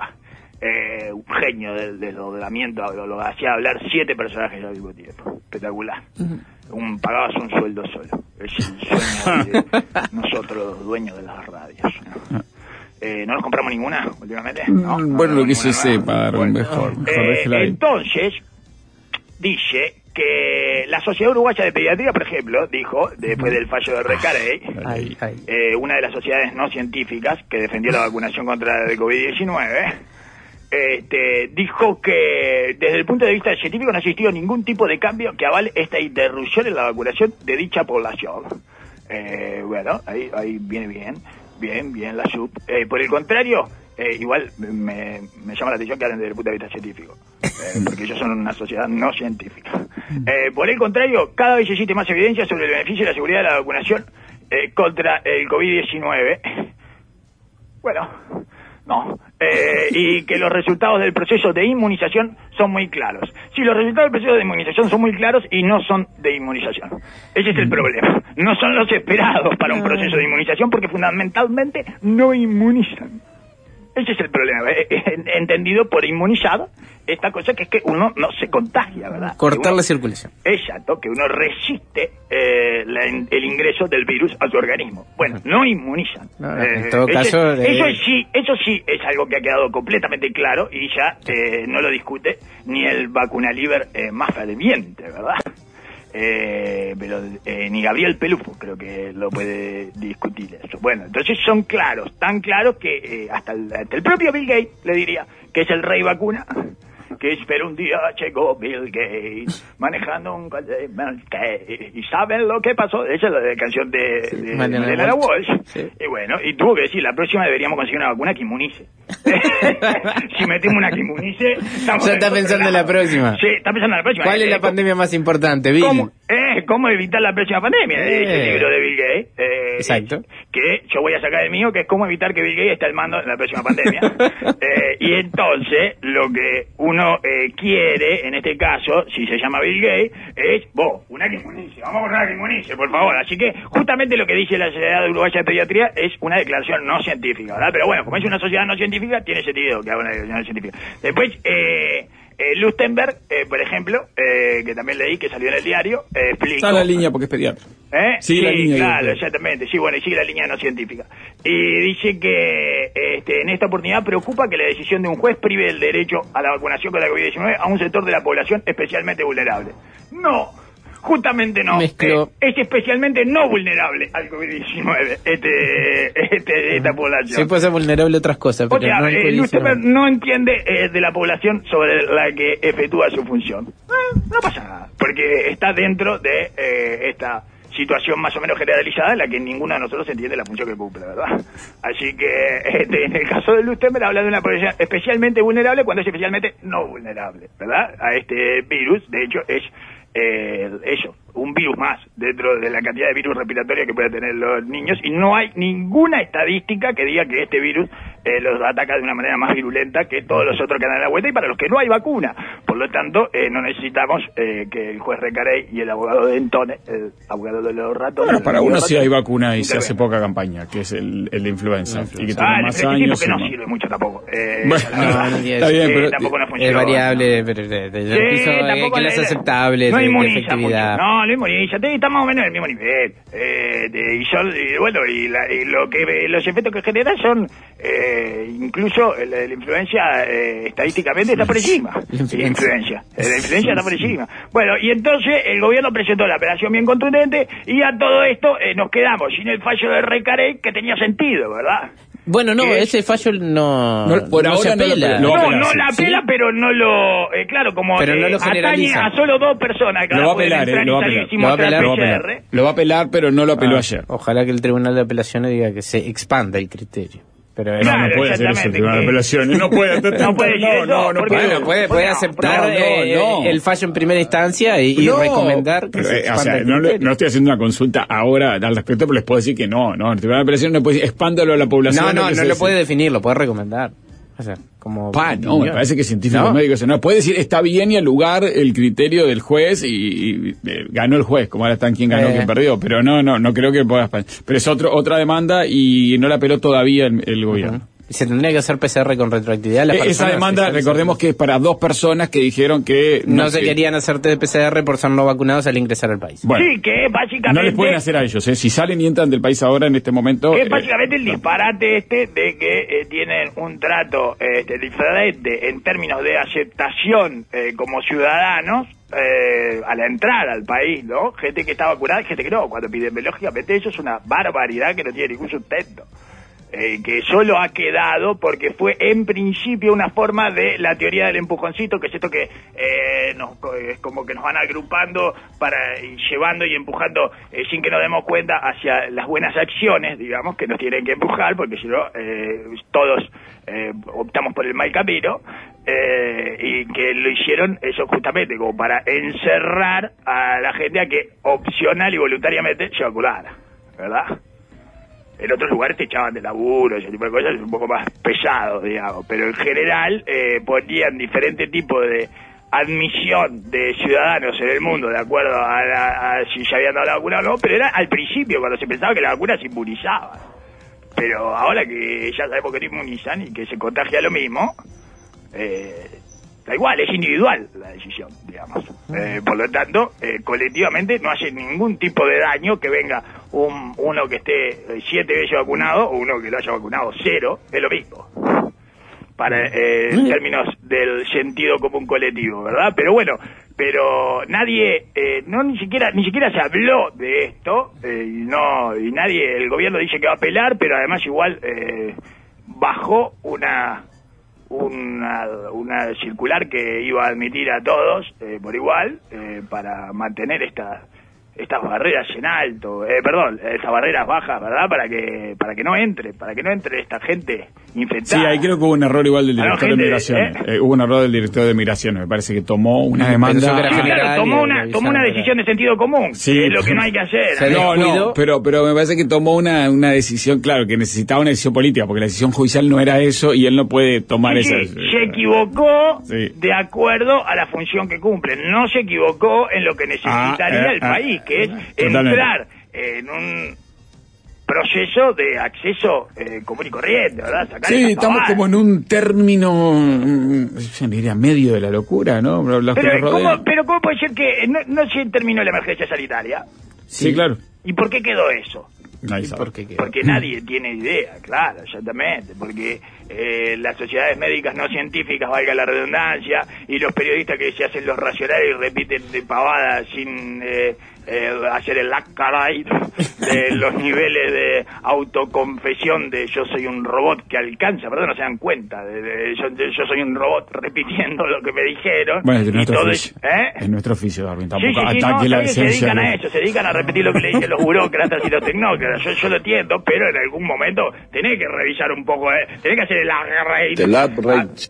Eh, un genio del desdoblamiento. Lo, lo hacía hablar siete personajes al mismo tiempo. Espectacular. Uh-huh. Un, pagabas un sueldo solo. Es el sueño de nosotros, los dueños de las radios. ¿No? Eh, ¿No nos compramos ninguna últimamente? ¿No? Bueno, no, lo que se sepa, bueno, mejor. mejor eh, entonces, dice que la Sociedad Uruguaya de Pediatría, por ejemplo, dijo, después del fallo de Recarey, ay, ay. Eh, una de las sociedades no científicas que defendió la vacunación contra el COVID diecinueve, Este, dijo que desde el punto de vista científico no ha existido ningún tipo de cambio que avale esta interrupción en la vacunación de dicha población. Eh, bueno, ahí, ahí viene bien, bien, bien la sub. Eh, por el contrario, eh, igual me, me llama la atención que hablen desde el punto de vista científico, eh, porque ellos son una sociedad no científica. Eh, por el contrario, cada vez existe más evidencia sobre el beneficio y la seguridad de la vacunación eh, contra el COVID diecinueve. Bueno... No, eh, y que los resultados del proceso de inmunización son muy claros. Si los resultados del proceso de inmunización son muy claros y no son de inmunización. Ese es el problema. No son los esperados para un proceso de inmunización porque fundamentalmente no inmunizan. Ese es el problema. Entendido por inmunizado, esta cosa que es que uno no se contagia, ¿verdad? Cortar uno, la circulación. Exacto, que uno resiste eh, la, el ingreso del virus a su organismo. Bueno, no inmunizan. No, en eh, todo ese, caso... De... Eso sí, eso sí es algo que ha quedado completamente claro y ya eh, no lo discute ni el vacunaliber eh, más ferviente, ¿verdad? Eh, pero eh, ni Gabriel Pelufo creo que lo puede discutir eso. Bueno, entonces son claros, tan claros que eh, hasta, el, hasta el propio Bill Gates le diría que es el rey vacuna, que espera un día llegó Bill Gates manejando un coche y saben lo que pasó. Esa es la canción de, sí, de Mariana Walsh. Sí. Y bueno, y tuvo que decir, la próxima deberíamos conseguir una vacuna que inmunice. Si metemos una que inmunice, estamos ya está pensando en la próxima. Sí, está pensando en la próxima. ¿Cuál eh, es la eh, pandemia más importante, Bill? ¿Cómo, eh, ¿Cómo evitar la próxima pandemia? Eh. Es el libro de Bill Gates. Eh, Exacto. Que yo voy a sacar el mío, que es cómo evitar que Bill Gates esté al mando en la próxima pandemia. eh, y entonces, lo que uno eh, quiere, en este caso, si se llama Bill Gates, es, vos, una que inmunice. Vamos a poner una que inmunice, por favor. Así que, justamente lo que dice la Sociedad Uruguaya de Pediatría es una declaración no científica, ¿verdad? Pero bueno, como es una sociedad no científica, tiene sentido que haga una declaración no científica. Después, eh... Eh, Lustenberg, eh, por ejemplo, eh, que también leí, que salió en el diario, eh, explicó... Está la línea porque es pediatra. ¿Eh? Sigue sí, la línea. Claro, exactamente. Sí, bueno, y sigue la línea no científica. Y dice que este, en esta oportunidad preocupa que la decisión de un juez prive del derecho a la vacunación contra la COVID diecinueve a un sector de la población especialmente vulnerable. No, justamente no. Mezclo... Eh, es especialmente no vulnerable al COVID diecinueve, este, este, esta población. Sí puede ser vulnerable a otras cosas, pero o sea, no eh, Lustenberg no entiende eh, de la población sobre la que efectúa su función. Eh, no pasa nada, porque está dentro de eh, esta situación más o menos generalizada en la que ninguno de nosotros entiende la función que cumple, ¿verdad? Así que este, en el caso de Lustenberg habla de una población especialmente vulnerable cuando es especialmente no vulnerable, ¿verdad? A este virus, de hecho, es eh, eso, un virus más dentro de la cantidad de virus respiratorios que pueden tener los niños, y no hay ninguna estadística que diga que este virus eh, los ataca de una manera más virulenta que todos los otros que dan la vuelta y para los que no hay vacuna. Por lo tanto, eh, no necesitamos eh, que el juez Recarey y el abogado de Entone, el abogado de los ratones... Bueno, para uno sí hay vacuna y se hace poca campaña, que es el, el de influenza, y que tiene ah, más el años... que no sirve mucho tampoco. Eh, bueno, la verdad, no, está bien, eh, pero tampoco no funciona. Es variable, pero de, de, de sí, piso, eh, que no es aceptable, no de, inmuniza de efectividad. mucho. No, no inmuniza, está más o menos en el mismo nivel. Eh, de, y, yo, y bueno, y, la, y lo que los efectos que genera son, eh, incluso la, la influencia eh, estadísticamente está por encima. La influencia, la influencia está por encima. Bueno, y entonces el gobierno presentó la operación bien contundente y a todo esto eh, nos quedamos sin el fallo de Recarey que tenía sentido, ¿verdad? Bueno, no, ¿Qué? ese fallo no, no por no ahora se apela. No, lo, no, apelar, no sí. la apela, ¿Sí? pero no lo... Eh, claro, como pero no eh, lo atañe generaliza. a solo dos personas que Lo va a pueden apelar, entrar eh, lo va a y salir apelar. sin Lo va a mostrar apelar, lo va a P C apelar. R. Lo va a apelar, pero no lo apeló Ah, ayer. Ojalá que el Tribunal de Apelaciones diga que se expanda el criterio. Pero No, Claro, no puede hacer eso el exactamente, Tribunal de que- Apelaciones. No puede. No puede decir no, eso, no, no porque- puede. bueno, puede, puede No, aceptar no, eh, no. el fallo en primera instancia y, y No, recomendar que pero, se eh, o expanda sea, el no, le- criterio. no estoy haciendo una consulta ahora al respecto, pero les puedo decir que no, no, el Tribunal de Apelaciones no puede decir, expándalo a la población. No, no, que no se- lo puede definir, lo puede recomendar. O sea, como... Pa, no, me parece que científicos ¿No? médicos no puede decir está bien y al lugar el criterio del juez y, y, eh, ganó el juez, como ahora están quién ganó, Eh. quién perdió, pero no, no, no creo que pueda. Pero es otro, otra demanda y no la apeló todavía el, el gobierno. Ujú. Y se tendría que hacer P C R con retroactividad. Las Eh, Esa personas demanda, que se- recordemos que es para dos personas que dijeron que no se que- querían hacer test de P C R por ser no vacunados al ingresar al país. Bueno, Sí, que es básicamente... no les pueden hacer a ellos, ¿eh? Si salen y entran del país ahora en este momento. Es eh, básicamente el disparate este de que eh, tienen un trato este, diferente en términos de aceptación eh, como ciudadanos eh, a la entrada al país, ¿no? Gente que está vacunada y gente que no, cuando epidemiológicamente eso es una barbaridad que no tiene ningún sustento. Eh, que solo ha quedado porque fue en principio una forma de la teoría del empujoncito, que es esto que eh, nos, es como que nos van agrupando para y llevando y empujando eh, sin que nos demos cuenta hacia las buenas acciones, digamos, que nos tienen que empujar, porque si no eh, todos eh, optamos por el mal camino, eh, y que lo hicieron eso justamente como para encerrar a la gente a que opcional y voluntariamente se vacunara, ¿verdad? En otros lugares te echaban de laburo, ese tipo de cosas, es un poco más pesado, digamos. Pero en general eh, ponían diferentes tipos de admisión de ciudadanos en el mundo, de acuerdo a, la, a si ya habían dado la vacuna o no, pero era al principio, cuando se pensaba que la vacuna se inmunizaba. Pero ahora que ya sabemos que no inmunizan y que se contagia lo mismo, eh, da igual, es individual la decisión, digamos. Eh, por lo tanto, eh, colectivamente no hace ningún tipo de daño que venga un, uno que esté eh, siete veces vacunado o uno que lo haya vacunado cero, es lo mismo. Para eh, en términos del sentido común colectivo, ¿verdad? Pero bueno, pero nadie, eh, no ni siquiera ni siquiera se habló de esto, eh, y no y nadie, el gobierno dice que va a apelar, pero además igual eh, bajó una una una circular que iba a admitir a todos eh, por igual eh, para mantener esta estas barreras en alto, eh, perdón, estas barreras bajas, ¿verdad? Para que para que no entre, para que no entre esta gente infectada. Sí, ahí creo que hubo un error igual del A la director gente, de Migraciones. ¿eh? Eh, hubo un error del director de Migraciones. Me parece que tomó una Sí, demanda. pensó que era Sí, general claro, y tomó una avisaron tomó una que era- decisión de sentido común, Sí. que es lo que no hay que hacer. Se No, descuidó. no, pero, pero me parece que tomó una, una decisión, claro, que necesitaba una decisión política, porque la decisión judicial no era eso y él no puede tomar Sí, esa. sí, se equivocó Sí. de acuerdo a la función que cumple. No se equivocó en lo que necesitaría Ah, eh, el ah, país, que es totalmente. entrar en un proceso de acceso eh, común y corriente, ¿verdad? Sacar Sí, esas estamos pavadas. como en un término, mm, yo diría, medio de la locura, ¿no? Los que Pero, nos rodean. ¿cómo, pero ¿cómo puede ser que no, no se terminó la emergencia sanitaria? Sí, claro. ¿Y por qué quedó eso? Nadie ¿Y sabe. por qué quedó? Porque nadie tiene idea, claro, exactamente, porque eh, las sociedades médicas no científicas, valga la redundancia, y los periodistas que se hacen los racionales y repiten de pavadas sin eh, eh, hacer el caray de los niveles de autoconfesión de yo soy un robot que alcanza, perdón, no se dan cuenta, de, de- yo, de- yo soy un robot repitiendo lo que me dijeron. Bueno, es y nuestro todo oficio. es- ¿eh? Es nuestro oficio, Darwin. Sí, Tampoco sí, sí, no, ataque la también se esencia. dedican a de- eso, se dedican a repetir lo que le dicen los burócratas y los tecnócratas. Yo, yo lo entiendo, pero en algún momento tenés que revisar un poco, ¿eh? Tenés que hacer el upgrade. El upgrade.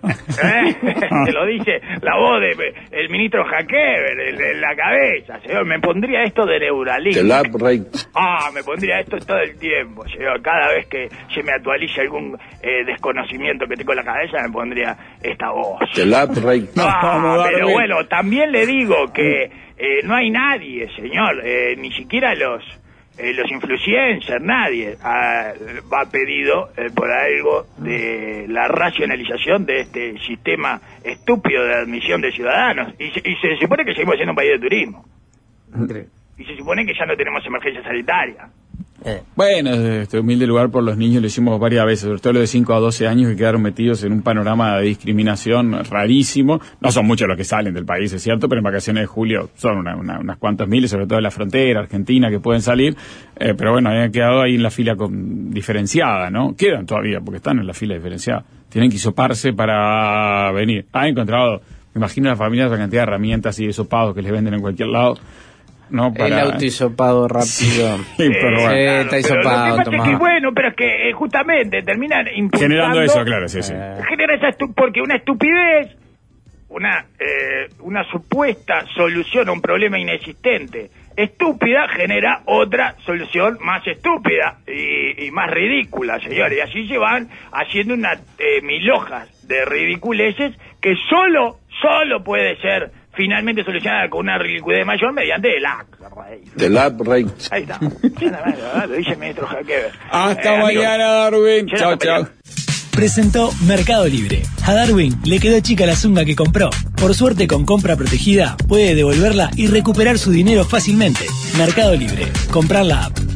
¿Eh? Te lo dice la voz del ministro Hakever en, en la cabeza. Señor, me pondría pondría esto de Neuralink. El app rate. Ah, me pondría esto todo el tiempo, señor. Cada vez que se me actualice algún eh, desconocimiento que tengo en la cabeza, me pondría esta voz. El app rate. Ah, pero bueno, también le digo que eh, no hay nadie, señor, eh, ni siquiera los eh, los influencers, nadie ha, ha pedido eh, por algo de la racionalización de este sistema estúpido de admisión de ciudadanos. Y se, y se supone que seguimos siendo un país de turismo. Y se supone que ya no tenemos emergencia sanitaria. Eh. Bueno, este humilde lugar por los niños lo hicimos varias veces, sobre todo los de cinco a doce años que quedaron metidos en un panorama de discriminación rarísimo. No son muchos los que salen del país, es cierto, pero en vacaciones de julio son una, una, unas cuantas miles, sobre todo en la frontera, Argentina, que pueden salir. Eh, pero bueno, habían quedado ahí en la fila con, diferenciada, ¿no? Quedan todavía, porque están en la fila diferenciada. Tienen que hisoparse para venir. Han encontrado, me imagino a las familias, la cantidad de herramientas y hisopados que les venden en cualquier lado. No, para... El autohisopado rápido. Sí, pero bueno. Sí, está hisopado, pero lo que, que bueno, pero es que eh, justamente terminan impulsando... Generando eso, claro, sí, sí. Eh. Genera esa estu- porque una estupidez, una eh, una supuesta solución a un problema inexistente estúpida genera otra solución más estúpida y, y más ridícula, señores. Y así se van haciendo unas eh, mil hojas de ridiculeces que solo, solo puede ser finalmente solucionada con una ridiculez mayor mediante el app rate. El app rate. Ahí está. Lo dice el ministro Jaquever. Hasta eh, mañana, Darwin. Chao, chao. Presentó Mercado Libre. A Darwin le quedó chica la zunga que compró. Por suerte, con compra protegida, puede devolverla y recuperar su dinero fácilmente. Mercado Libre. Comprar la app.